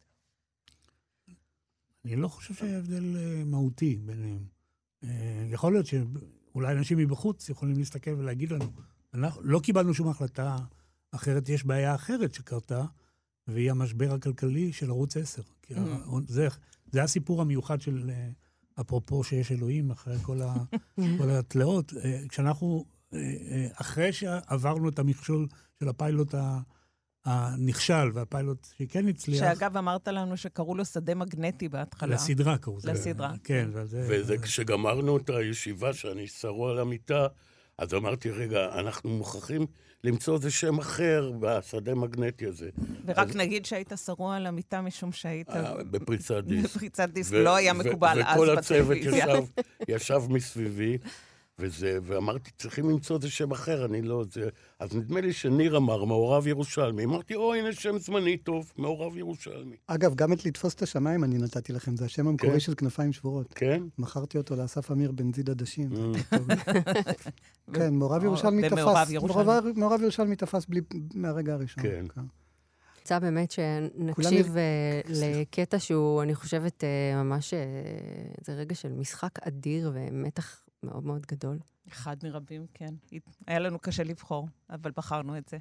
אני לא חושב שהיה הבדל מהותי ביניהם. יכול להיות שאולי אנשים מבחוץ יכולים להסתכל ולהגיד לנו, אנחנו לא קיבלנו שום החלטה אחרת, יש בעיה אחרת שקרתה, והיא המשבר הכלכלי של ערוץ 10. זה הסיפור המיוחד של, אפרופו שיש אלוהים אחרי כל התלאות. כשאנחנו, אחרי שעברנו את המכשול של הפיילוט הנכשל, והפיילוט שכן הצליח... שאגב, אמרת לנו שקראו לו שדה מגנטי בהתחלה. לסדרה קראו. לסדרה. כן. וזה כשגמרנו את הישיבה שאני שרו על המיטה, אז אמרתי, רגע, אנחנו מוכרחים למצוא איזה שם אחר בשדה מגנטי הזה. ורק נגיד שהיית שרו על המיטה משום שהיית... בפריצת דיסק. בפריצת דיסק, לא היה מקובל אז וכל הצוות בטלוויזיה. ישב מסביבי, ואמרתי, צריכים למצוא איזה שם אחר, אני לא... אז נדמה לי שניר אמר, מעורב ירושלמי. אמרתי, הנה שם זמני טוב, מעורב ירושלמי. אגב, גם את לתפוס את השמיים אני נתתי לכם, זה השם המקורי של כנפיים שבורות. כן? מכרתי אותו לאסף אמיר בן זיד עדשים. כן, מעורב ירושלמי תפס. מעורב ירושלמי תפס מהרגע הראשון. כן. רוצה באמת שנקשיב לקטע שהוא, אני חושבת, ממש, זה רגע של משחק אדיר ומתח מאוד מאוד גדול. אחד מרבים, כן. היה לנו קשה לבחור, אבל בחרנו את זה.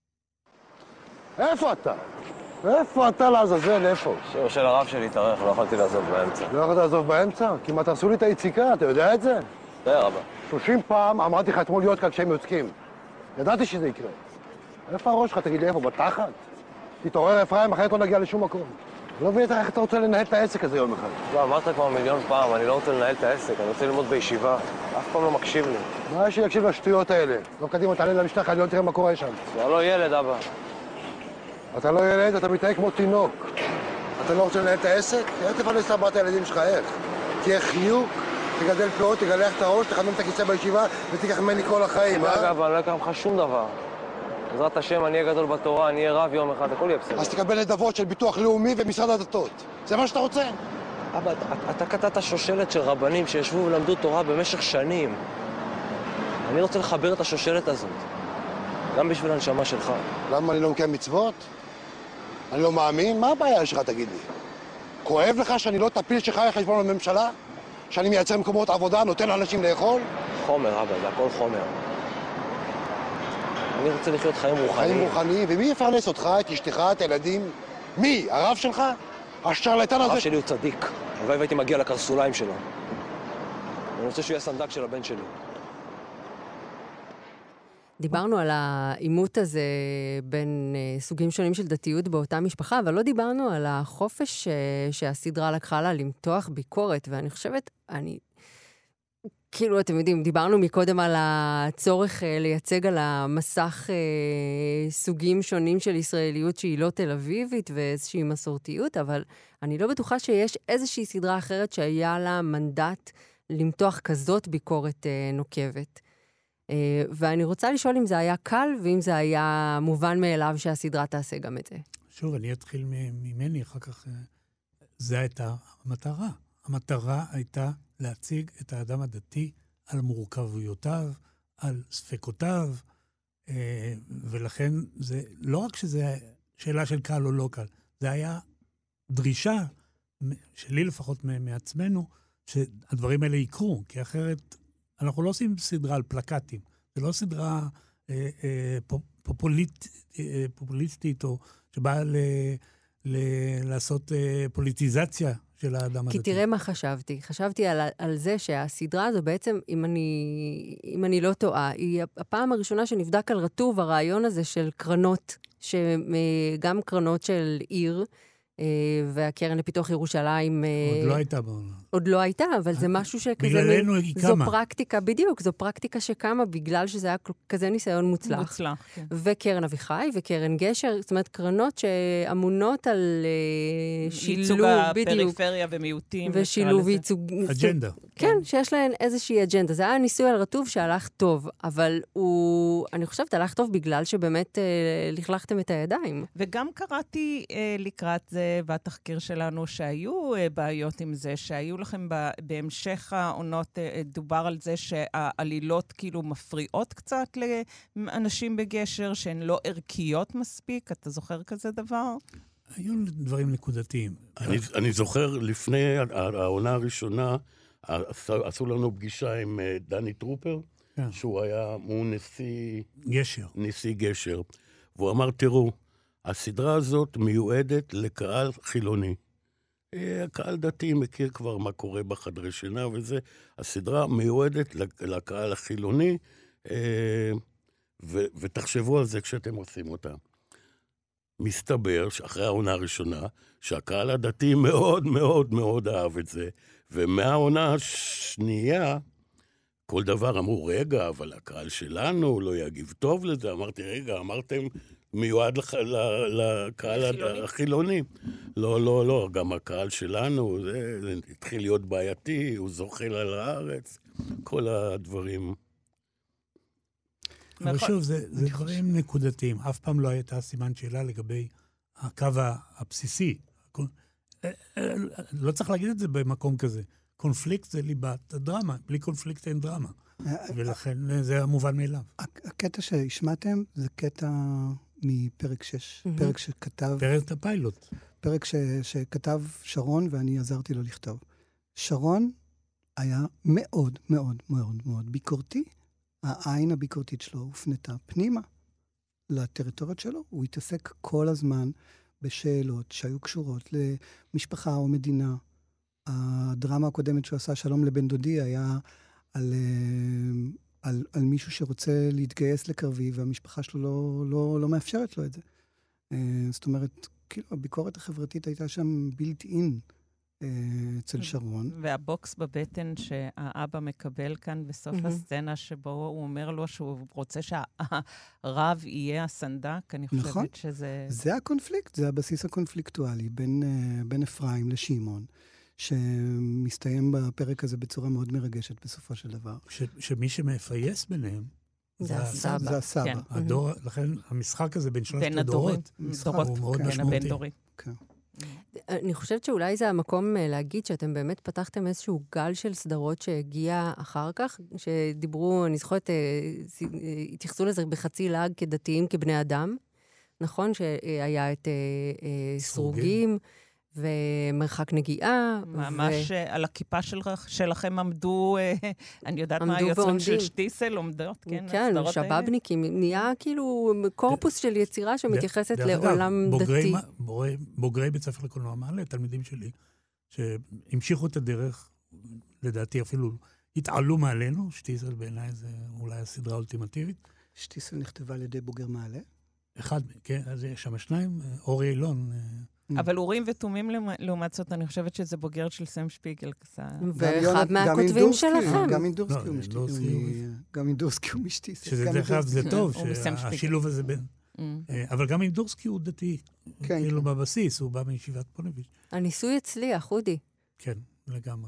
איפה אתה? איפה אתה לעזאזל? איפה? שיר של הרב שלי התארך, לא יכולתי לעזוב באמצע. לא יכולת לעזוב באמצע? כמעט הרסו לי את היציקה, אתה יודע את זה? זה רבה. 30 פעם אמרתי לך אתמול להיות כאן כשהם יוצקים. ידעתי שזה יקרה. איפה הראש שלך? תגיד לי איפה? בתחת? תתעורר אפרים, אחרת לא נגיע לשום מקום. לא מבין איך אתה רוצה לנהל את העסק הזה יום אחד. לא, אמרת כבר מיליון פעם, אני לא רוצה לנהל את העסק, אני רוצה ללמוד בישיבה. אף פעם לא מקשיב לי. מה יש לי להקשיב לשטויות האלה? לא קדימה, תעלה למשטח העליון, תראה מה קורה שם. זה לא ילד, אבא. אתה לא ילד, אתה מתנהג כמו תינוק. אתה לא רוצה לנהל את העסק? תראה תפרנס את הילדים שלך, איך? תהיה חיוק, תגדל פאות, תגלח את הראש, תחמם את הכיסא בישיבה ותיקח ממני כל החיים, אה? אגב, אני לא אקח ממך שום דבר. בעזרת השם, אני אהיה גדול בתורה, אני אהיה רב יום אחד, הכל יהיה בסדר. אז תקבל נדבות של ביטוח לאומי ומשרד הדתות. זה מה שאתה רוצה? אבא, אתה קטעת שושלת של רבנים שישבו ולמדו תורה במשך שנים. אני רוצה לחבר את השושלת הזאת. גם בשביל הנשמה שלך. למה אני לא מקיים מצוות? אני לא מאמין? מה הבעיה שלך, תגיד לי? כואב לך שאני לא טפיל שחי חשבון בממשלה? שאני מייצר מקומות עבודה, נותן לאנשים לאכול? חומר, אבא, זה הכל חומר. אני רוצה לחיות חיים רוחניים. חיים רוחניים? ומי יפרנס אותך, את אשתך, את הילדים? מי? הרב שלך? השרלטן הזה? הרב שלי הוא צדיק. הלוואי והייתי מגיע לקרסוליים שלו. אני רוצה שהוא יהיה סנדק של הבן שלי. דיברנו על העימות הזה בין סוגים שונים של דתיות באותה משפחה, אבל לא דיברנו על החופש שהסדרה לקחה לה למתוח ביקורת, ואני חושבת, כאילו, אתם יודעים, דיברנו מקודם על הצורך לייצג על המסך סוגים שונים של ישראליות שהיא לא תל אביבית ואיזושהי מסורתיות, אבל אני לא בטוחה שיש איזושהי סדרה אחרת שהיה לה מנדט למתוח כזאת ביקורת נוקבת. ואני רוצה לשאול אם זה היה קל, ואם זה היה מובן מאליו שהסדרה תעשה גם את זה. שוב, אני אתחיל ממני, אחר כך זה הייתה המטרה. המטרה הייתה להציג את האדם הדתי על מורכבויותיו, על ספקותיו, ולכן זה לא רק שזה שאלה של קל או לא קל, זה היה דרישה, שלי לפחות מעצמנו, שהדברים האלה יקרו, כי אחרת אנחנו לא עושים סדרה על פלקטים, זה לא סדרה פופוליסטית, או שבאה לעשות פוליטיזציה של האדם הדתי. כי תראה מה חשבתי. חשבתי על זה שהסדרה הזו בעצם, אם אני לא טועה, היא הפעם הראשונה שנבדק על רטוב הרעיון הזה של קרנות, גם קרנות של עיר, והקרן לפיתוח ירושלים... עוד לא הייתה בעולם. עוד לא הייתה, אבל זה משהו שכזה... בגללנו היא קמה. זו פרקטיקה, בדיוק, זו פרקטיקה שקמה בגלל שזה היה כזה ניסיון מוצלח. מוצלח, כן. וקרן אביחי וקרן גשר, זאת אומרת, קרנות שאמונות על שילוב, ייצוג הפריפריה ומיעוטים. ושילוב ייצוג... אג'נדה. כן, שיש להן איזושהי אג'נדה. זה היה ניסוי על רטוב שהלך טוב, אבל הוא, אני חושבת, הלך טוב בגלל שבאמת לכלכתם את הידיים. וגם קראתי לקראת זה בתחקיר שלנו שהיו בעיות עם זה, שהיו לכם בהמשך העונות, דובר על זה שהעלילות כאילו מפריעות קצת לאנשים בגשר, שהן לא ערכיות מספיק. אתה זוכר כזה דבר? היו דברים נקודתיים. אני זוכר לפני העונה הראשונה, עשו לנו פגישה עם דני טרופר, שהוא נשיא גשר. והוא אמר, תראו, הסדרה הזאת מיועדת לקהל חילוני. הקהל דתי מכיר כבר מה קורה בחדרי שינה וזה. הסדרה מיועדת לקהל החילוני, ותחשבו על זה כשאתם עושים אותה. מסתבר שאחרי העונה הראשונה, שהקהל הדתי מאוד מאוד מאוד אהב את זה, ומהעונה השנייה, כל דבר אמרו, רגע, אבל הקהל שלנו לא יגיב טוב לזה. אמרתי, רגע, אמרתם מיועד לקהל החילוני. לא, גם הקהל שלנו, זה התחיל להיות בעייתי, הוא זוחל על הארץ, כל הדברים. אבל שוב, זה דברים נקודתיים. אף פעם לא הייתה סימן שאלה לגבי הקו הבסיסי. לא צריך להגיד את זה במקום כזה. קונפליקט זה ליבת הדרמה, בלי קונפליקט אין דרמה. ולכן זה המובן מאליו. הקטע שהשמעתם זה קטע מפרק 6, פרק שכתב... פרק הפיילוט. פרק שכתב שרון, ואני עזרתי לו לכתוב. שרון היה מאוד מאוד מאוד מאוד ביקורתי. העין הביקורתית שלו הופנתה פנימה לטריטוריות שלו. הוא התעסק כל הזמן בשאלות שהיו קשורות למשפחה או מדינה. הדרמה הקודמת שהוא עשה, שלום לבן דודי, היה על מישהו שרוצה להתגייס לקרבי, והמשפחה שלו לא מאפשרת לו את זה. זאת אומרת, כאילו, הביקורת החברתית הייתה שם built in אצל שרון. והבוקס בבטן שהאבא מקבל כאן בסוף הסצנה, שבו הוא אומר לו שהוא רוצה שהרב יהיה הסנדק, אני חושבת שזה... זה הקונפליקט, זה הבסיס הקונפליקטואלי בין אפרים לשמעון, שמסתיים בפרק הזה בצורה מאוד מרגשת בסופו של דבר. שמי שמפייס ביניהם, זה הסבא. כן. לכן המשחק הזה בין שלושת הדורות, הוא מאוד משמעותי. אני חושבת שאולי זה המקום להגיד שאתם באמת פתחתם איזשהו גל של סדרות שהגיע אחר כך, שדיברו, אני זוכרת, התייחסו לזה בחצי לעג כדתיים, כבני אדם, נכון? שהיה את סרוגים, ומרחק נגיעה. ממש על הכיפה שלכם עמדו, אני יודעת מה היוצרים של שטיסל עומדות, כן? כן, שבאבניקים, נהיה כאילו קורפוס של יצירה שמתייחסת לעולם דתי. בוגרי בית ספר לקולנוע מעלה, תלמידים שלי, שהמשיכו את הדרך, לדעתי אפילו התעלו מעלינו, שטיסל בעיניי זה אולי הסדרה האולטימטיבית. שטיסל נכתבה על ידי בוגר מעלה? אחד, כן, אז יש שם שניים, אורי אילון, אבל אורים ותומים לעומת זאת, אני חושבת שזה בוגר של סם שפיגל. ואחד מהכותבים שלכם. גם אינדורסקי הוא משטיסל. שזה דרך אגב זה טוב, שהשילוב הזה בין. אבל גם אינדורסקי הוא דתי. כאילו בבסיס, הוא בא מישיבת פוניביץ'. הניסוי הצליח, אודי. כן, לגמרי.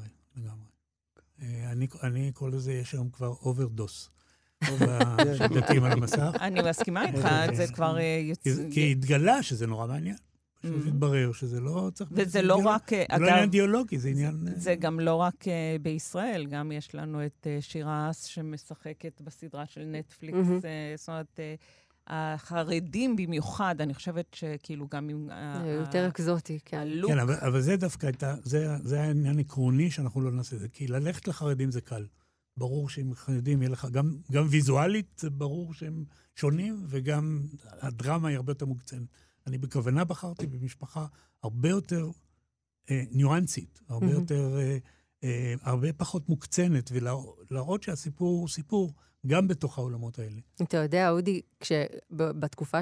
אני כל זה, יש היום כבר אוברדוס. דתיים על המסך. אני מסכימה איתך, זה כבר... כי התגלה שזה נורא מעניין. התברר שזה לא צריך... וזה לא רק... זה לא עניין אידיאולוגי, זה עניין... זה גם לא רק בישראל, גם יש לנו את שירה אס שמשחקת בסדרה של נטפליקס, זאת אומרת, החרדים במיוחד, אני חושבת שכאילו גם עם... יותר אקזוטי, כן. כן, אבל זה דווקא הייתה, זה העניין עקרוני שאנחנו לא נעשה את זה, כי ללכת לחרדים זה קל. ברור שעם חרדים יהיה לך, גם ויזואלית ברור שהם שונים, וגם הדרמה היא הרבה יותר מוקצנת. אני בכוונה בחרתי במשפחה הרבה יותר ניואנסית, הרבה יותר, הרבה פחות מוקצנת, ולהראות שהסיפור הוא סיפור גם בתוך העולמות האלה. אתה יודע, אודי, בתקופה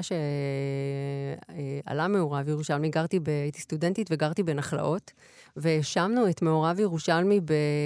שעלה מעורב ירושלמי, הייתי סטודנטית וגרתי בנחלאות, והשמנו את מעורב ירושלמי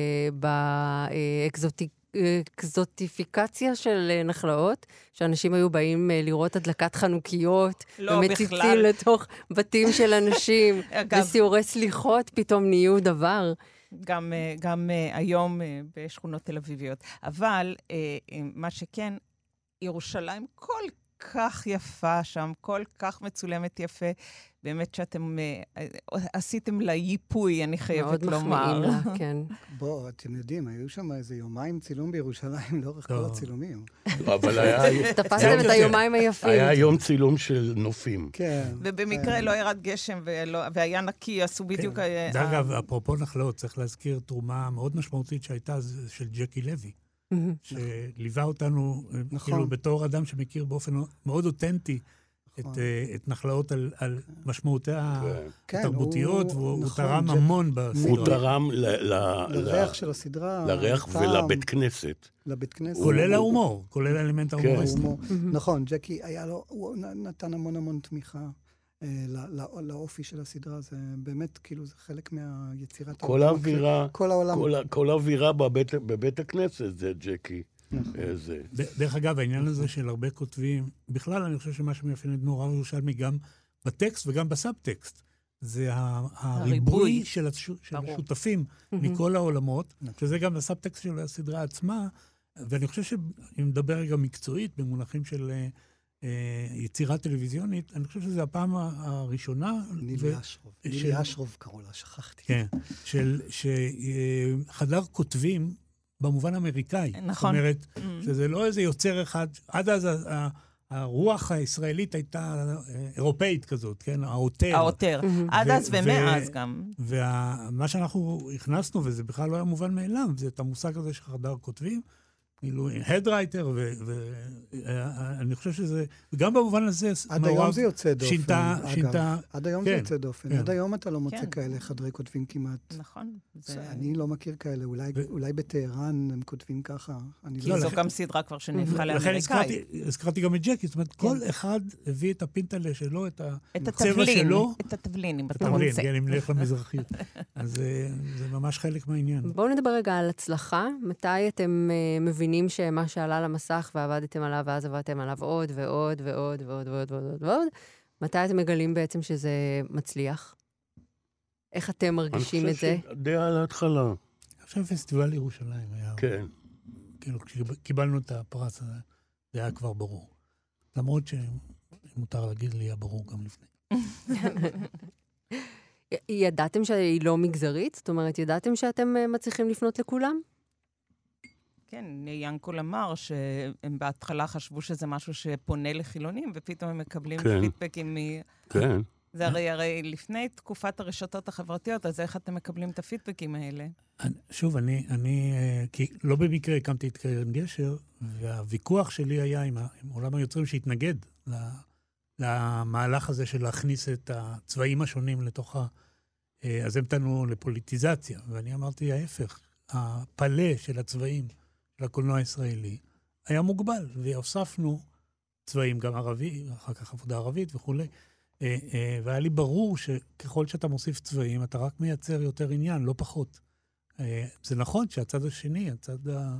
באקזוטיפיקציה של נחלאות, שאנשים היו באים לראות הדלקת חנוכיות, ומציצים לתוך בתים של אנשים, וסיורי סליחות פתאום נהיו דבר. גם היום בשכונות תל אביביות. אבל מה שכן, ירושלים כל כך יפה שם, כל כך מצולמת יפה, באמת שאתם עשיתם לה ייפוי, אני חייבת לומר. מאוד מחמיאים לה, כן. בוא, אתם יודעים, היו שם איזה יומיים צילום בירושלים לאורך כל הצילומים. אבל היה... תפסתם את היומיים היפים. היה יום צילום של נופים. כן. ובמקרה לא ירד גשם והיה נקי, עשו בדיוק... אגב, אפרופו נחלות, צריך להזכיר תרומה מאוד משמעותית שהייתה של ג'קי לוי. שליווה אותנו, כאילו בתור אדם שמכיר באופן מאוד אותנטי את נחלאות על משמעותיה התרבותיות, והוא תרם המון בסדרה. הוא תרם לריח של הסדרה. לריח ולבית כנסת. לבית כנסת. כולל ההומור, כולל האלמנט ההומוריסטי. נכון, ג'קי היה לו, הוא נתן המון תמיכה. לאופי של הסדרה, זה באמת, כאילו, זה חלק מהיצירת... כל האווירה בבית הכנסת זה ג'קי. דרך אגב, העניין הזה של הרבה כותבים, בכלל אני חושב שמה שמאפיין את מעורב ירושלמי גם בטקסט וגם בסאב-טקסט, זה הריבוי של השותפים מכל העולמות, שזה גם הסאב-טקסט של הסדרה עצמה, ואני חושב שאני מדבר רגע מקצועית במונחים של... יצירה טלוויזיונית, אני חושב שזו הפעם הראשונה... נילי אשרוב קראו לה, שכחתי. כן, שחדר כותבים במובן אמריקאי. נכון. זאת אומרת, שזה לא איזה יוצר אחד, עד אז הרוח הישראלית הייתה אירופאית כזאת, כן? העותר. העותר. עד אז ומאז גם. ומה שאנחנו הכנסנו, וזה בכלל לא היה מובן מאליו, זה את המושג הזה של חדר כותבים, כאילו, הדרייטר, ואני חושב שזה, וגם במובן הזה, עד היום זה יוצא דופן, שינתה, עד היום זה יוצא דופן. עד היום אתה לא מוצא כאלה חדרי כותבים כמעט. נכון. אני לא מכיר כאלה, אולי בטהרן הם כותבים ככה. כי זו גם סדרה כבר שנהפכה לאמריקאי. לכן הזכרתי גם את ג'קי, זאת אומרת, כל אחד הביא את הפינטלה שלו, את הצבע שלו. את התבלין, אם אתה רוצה. את התבלין, אם נלך למזרחיות. אז זה ממש חלק מהעניין. בואו נדבר רגע על הצלחה. מתי אתם מבינים שמה שעלה למסך ועבדתם עליו, ואז עבדתם עליו עוד ועוד ועוד ועוד ועוד ועוד ועוד, מתי אתם מגלים בעצם שזה מצליח? איך אתם מרגישים את זה? אני חושב שדי על ההתחלה. אני חושב פסטיבל ירושלים היה... כן. כאילו, כשקיבלנו את הפרס הזה, זה היה כבר ברור. למרות שמותר להגיד לי, היה ברור גם לפני. ידעתם שהיא לא מגזרית? זאת אומרת, ידעתם שאתם מצליחים לפנות לכולם? כן, ינקול אמר שהם בהתחלה חשבו שזה משהו שפונה לחילונים, ופתאום הם מקבלים פידבקים כן. זה הרי לפני תקופת הרשתות החברתיות, אז איך אתם מקבלים את הפידבקים האלה? שוב, אני כי לא במקרה הקמתי את קרן גשר, והוויכוח שלי היה עם עולם היוצרים שהתנגד למהלך הזה של להכניס את הצבעים השונים לתוך אז הם טענו לפוליטיזציה, ואני אמרתי ההפך, הפלה של הצבעים של הקולנוע הישראלי היה מוגבל, והוספנו צבעים גם ערבי, אחר כך עבודה ערבית וכו'. והיה לי ברור שככל שאתה מוסיף צבעים, אתה רק מייצר יותר עניין, לא פחות. זה נכון שהצד השני, הצד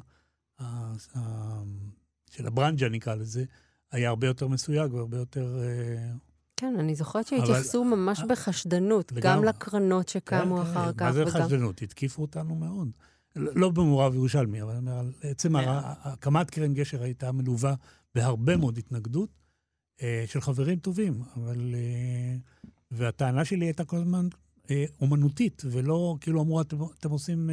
של הברנג'ה נקרא לזה, היה הרבה יותר מסויג והרבה יותר... כן, אני זוכרת שהתייחסו ממש בחשדנות, גם לקרנות שקמו אחר כך. מה זה חשדנות? התקיפו אותנו מאוד. לא במעורב ירושלמי, אבל עצם הקמת קרן גשר הייתה מלווה בהרבה מאוד התנגדות של חברים טובים, אבל... והטענה שלי הייתה כל הזמן אומנותית, ולא כאילו אמרו, אתם עושים...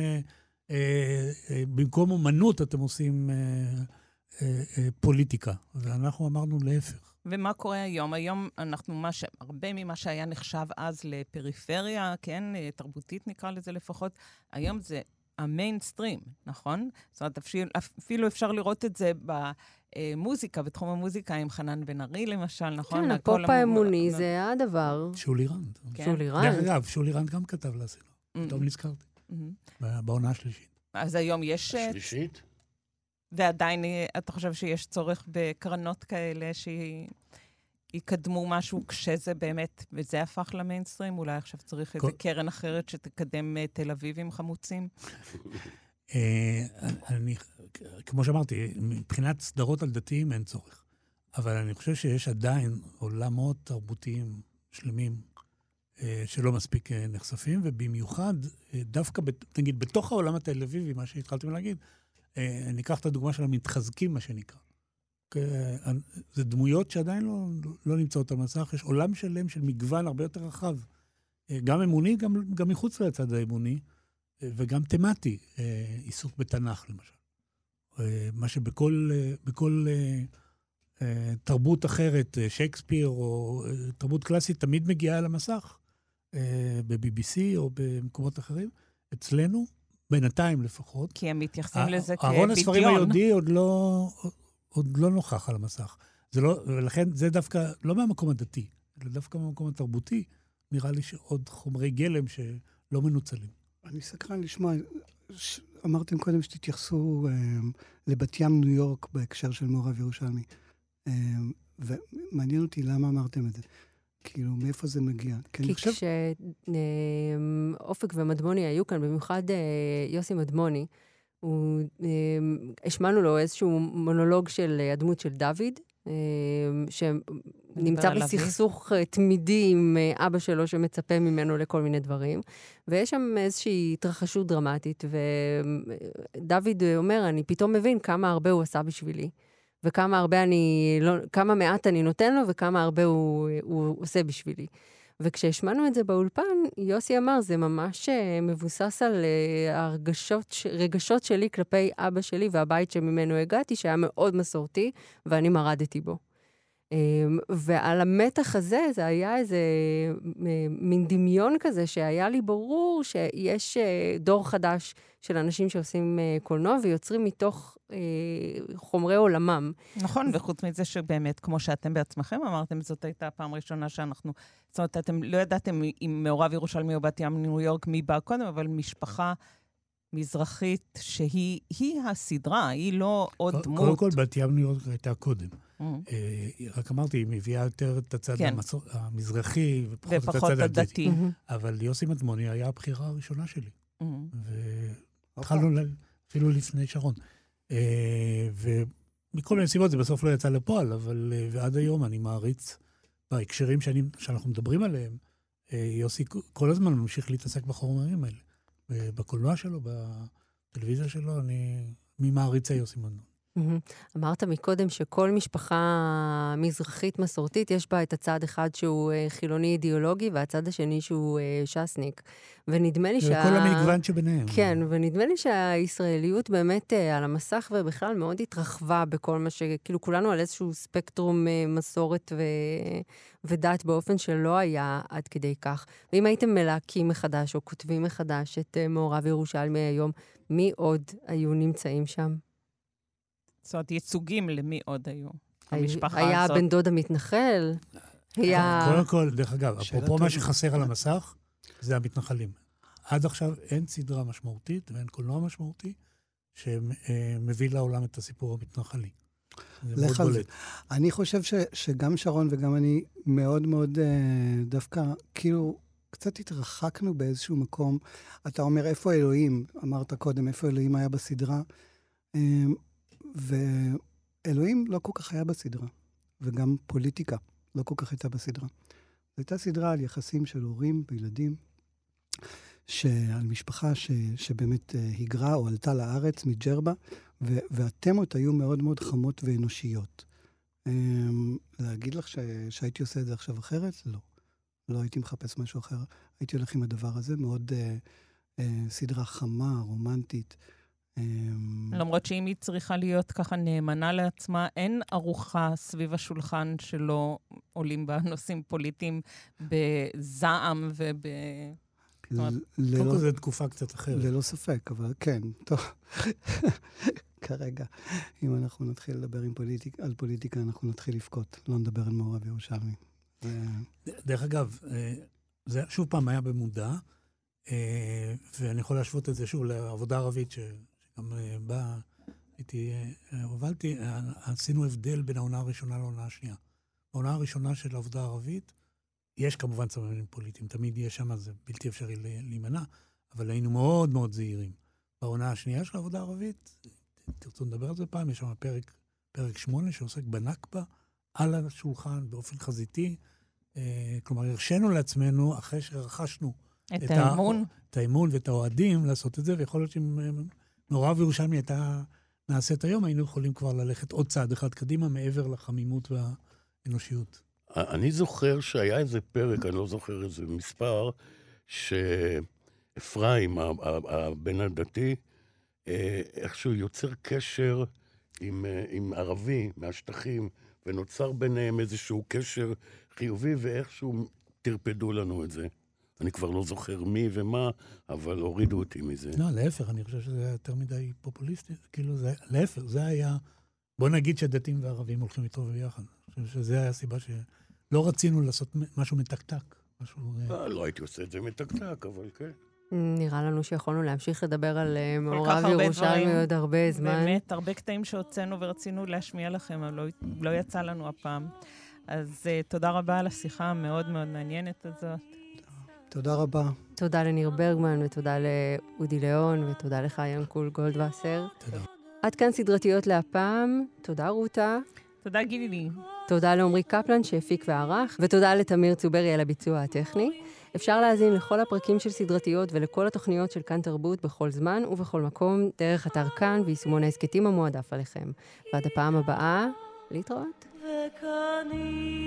במקום אומנות אתם עושים פוליטיקה, ואנחנו אמרנו להפך. ומה קורה היום? היום אנחנו הרבה ממה שהיה נחשב אז לפריפריה, כן, תרבותית נקרא לזה לפחות, היום זה המיינסטרים, נכון? זאת אומרת, אפילו אפשר לראות את זה במוזיקה, בתחום המוזיקה עם חנן בן ארי למשל, נכון? כן, הפופ האמוני זה הדבר. שולי רנד. שולי רנד. דרך אגב, שולי רנד גם כתב לעשינו. פתאום נזכרתי. בעונה השלישית. אז היום יש... השלישית? ועדיין אתה חושב שיש צורך בקרנות כאלה שיקדמו משהו כשזה באמת, וזה הפך למיינסטרים? אולי עכשיו צריך איזה קרן אחרת שתקדם תל אביבים חמוצים? כמו שאמרתי, מבחינת סדרות על דתיים אין צורך. אבל אני חושב שיש עדיין עולמות תרבותיים שלמים שלא מספיק נחשפים, ובמיוחד דווקא, נגיד, בתוך העולם התל אביבי, מה שהתחלתם להגיד, אני אקח את הדוגמה של המתחזקים, מה שנקרא. זה דמויות שעדיין לא נמצאות על מסך, יש עולם שלם של מגוון הרבה יותר רחב. גם אמוני, גם מחוץ לצד האמוני, וגם תמטי, עיסוק בתנ"ך, למשל. מה שבכל תרבות אחרת, שייקספיר או תרבות קלאסית, תמיד מגיעה על המסך, ב-BBC או במקומות אחרים. אצלנו, בינתיים לפחות. כי הם מתייחסים לזה כבדיון. ארון הספרים היהודי עוד לא נוכח על המסך. ולכן זה דווקא לא מהמקום הדתי, אלא דווקא מהמקום התרבותי. נראה לי שעוד חומרי גלם שלא מנוצלים. אני סקרן לשמוע, אמרתם קודם שתתייחסו לבת ים ניו יורק בהקשר של מעורב ירושלמי. ומעניין אותי למה אמרתם את זה. כאילו, מאיפה זה מגיע? כי כשאופק ומדמוני היו כאן, במיוחד יוסי מדמוני, השמענו לו איזשהו מונולוג של הדמות של דוד, שנמצא בסכסוך תמידי עם אבא שלו שמצפה ממנו לכל מיני דברים, ויש שם איזושהי התרחשות דרמטית, ודוד אומר, אני פתאום מבין כמה הרבה הוא עשה בשבילי, וכמה הרבה כמה מעט אני נותן לו, וכמה הרבה הוא עושה בשבילי. וכשהשמענו את זה באולפן, יוסי אמר, זה ממש מבוסס על רגשות שלי כלפי אבא שלי, והבית שממנו הגעתי, שהיה מאוד מסורתי, ואני מרדתי בו. ועל המתח הזה, זה היה איזה מין דמיון כזה, שהיה לי ברור שיש דור חדש של אנשים שעושים קולנוע, ויוצרים מתוך חומרי עולמם. נכון, וחוץ מזה שבאמת, כמו שאתם בעצמכם אמרתם, זאת הייתה הפעם הראשונה שאנחנו... זאת אומרת, אתם לא ידעתם אם מעורב ירושלמי או בת ים ניו יורק מי בא קודם, אבל משפחה מזרחית שהיא הסדרה, היא לא עוד דמות. קודם כל, בת ים ניו יורק הייתה קודם. רק אמרתי, היא מביאה יותר את הצד המזרחי ופחות את הצד הדתי. אבל יוסי מדמוני היה הבחירה הראשונה שלי. והתחלנו אפילו לפני שרון. ומכל מיני סיבות זה בסוף לא יצא לפועל, אבל ועד היום אני מעריץ בהקשרים שאנחנו מדברים עליהם. יוסי כל הזמן ממשיך להתעסק בחומרים האלה. בקולנוע שלו, בטלוויזיה שלו, אני מעריצי יוסי מדמוני. אמרת מקודם שכל משפחה מזרחית מסורתית, יש בה את הצד אחד שהוא חילוני אידיאולוגי, והצד השני שהוא שסניק. ונדמה לי וכל המגוון שביניהם. כן, ונדמה לי שהישראליות באמת על המסך ובכלל מאוד התרחבה בכל מה כאילו כולנו על איזשהו ספקטרום מסורת ודת באופן שלא היה עד כדי כך. ואם הייתם מלהקים מחדש או כותבים מחדש את מעורב ירושלמי היום, מי עוד היו נמצאים שם? זאת אומרת, ייצוגים למי עוד היו? המשפחה היה הזאת. בן דוד המתנחל, קודם כל, דרך אגב, אפרופו מה שחסר על המסך, זה המתנחלים. עד עכשיו אין סדרה משמעותית ואין קולנוע משמעותי שמביא לעולם את הסיפור המתנחלי. זה מאוד בולט. אני חושב שגם שרון וגם אני מאוד מאוד דווקא, כאילו, קצת התרחקנו באיזשהו מקום. אתה אומר, איפה אלוהים? אמרת קודם, איפה אלוהים היה בסדרה? ואלוהים לא כל כך היה בסדרה, וגם פוליטיקה לא כל כך הייתה בסדרה. זו הייתה סדרה על יחסים של הורים וילדים, על משפחה שבאמת היגרה או עלתה לארץ מג'רבה, והתמות היו מאוד מאוד חמות ואנושיות. להגיד לך שהייתי עושה את זה עכשיו אחרת? לא. לא הייתי מחפש משהו אחר. הייתי הולך עם הדבר הזה, מאוד סדרה חמה, רומנטית, למרות שאם היא צריכה להיות ככה נאמנה לעצמה, אין ארוחה סביב השולחן שלא עולים בה נושאים פוליטיים בזעם קודם כל זו תקופה קצת אחרת. ללא ספק, אבל כן, טוב. כרגע, אם אנחנו נתחיל לדבר על פוליטיקה, אנחנו נתחיל לבכות. לא נדבר על מעורב ירושלמי. דרך אגב, זה שוב פעם היה במודע, ואני יכול להשוות את זה שוב לעבודה ערבית גם באה, הובלתי, עשינו הבדל בין העונה הראשונה לעונה השנייה. בעונה הראשונה של העבודה הערבית, יש כמובן סממנים פוליטיים, תמיד יש שם, זה בלתי אפשרי להימנע, אבל היינו מאוד מאוד זהירים. בעונה השנייה של העבודה הערבית, תרצו לדבר על זה פעם, יש שם פרק 8 שעוסק בנכבה, על השולחן, באופן חזיתי, כלומר, הרשנו לעצמנו, אחרי שרכשנו את האמון. את האמון ואת האוהדים לעשות את זה, ויכול להיות שאם מעורב ירושלמי הייתה נעשית היום, היינו יכולים כבר ללכת עוד צעד אחד קדימה, מעבר לחמימות והאנושיות. אני זוכר שהיה איזה פרק, אני לא זוכר איזה מספר, שאפרים, הבן הדתי, איכשהו יוצר קשר עם ערבי מהשטחים, ונוצר ביניהם איזשהו קשר חיובי, ואיכשהו תרפדו לנו את זה. אני כבר לא זוכר מי ומה, אבל הורידו אותי מזה. לא, להפך, אני חושב שזה היה יותר מדי פופוליסטי. כאילו, להפך, זה היה... בוא נגיד שדתיים וערבים הולכים איתו ביחד. אני חושב שזה היה הסיבה שלא רצינו לעשות משהו מתקתק. לא הייתי עושה את זה מתקתק, אבל כן. נראה לנו שיכולנו להמשיך לדבר על מעורב ירושלמי עוד הרבה זמן. באמת, הרבה קטעים שהוצאנו ורצינו להשמיע לכם, אבל לא יצא לנו הפעם. אז תודה רבה על השיחה המאוד מאוד מעניינת הזאת. תודה רבה. תודה לניר ברגמן, ותודה לאודי ליאון, ותודה לך ינקול גולדווסר. תודה. עד כאן סדרתיות להפעם. תודה רותה. תודה גילי. תודה לעומרי קפלן שהפיק וערך, ותודה לתמיר צוברי על הביצוע הטכני. אפשר להאזין לכל הפרקים של סדרתיות ולכל התוכניות של כאן תרבות בכל זמן ובכל מקום, דרך אתר כאן ויישומון ההסכתים המועדף עליכם. ועד הפעם הבאה, להתראות.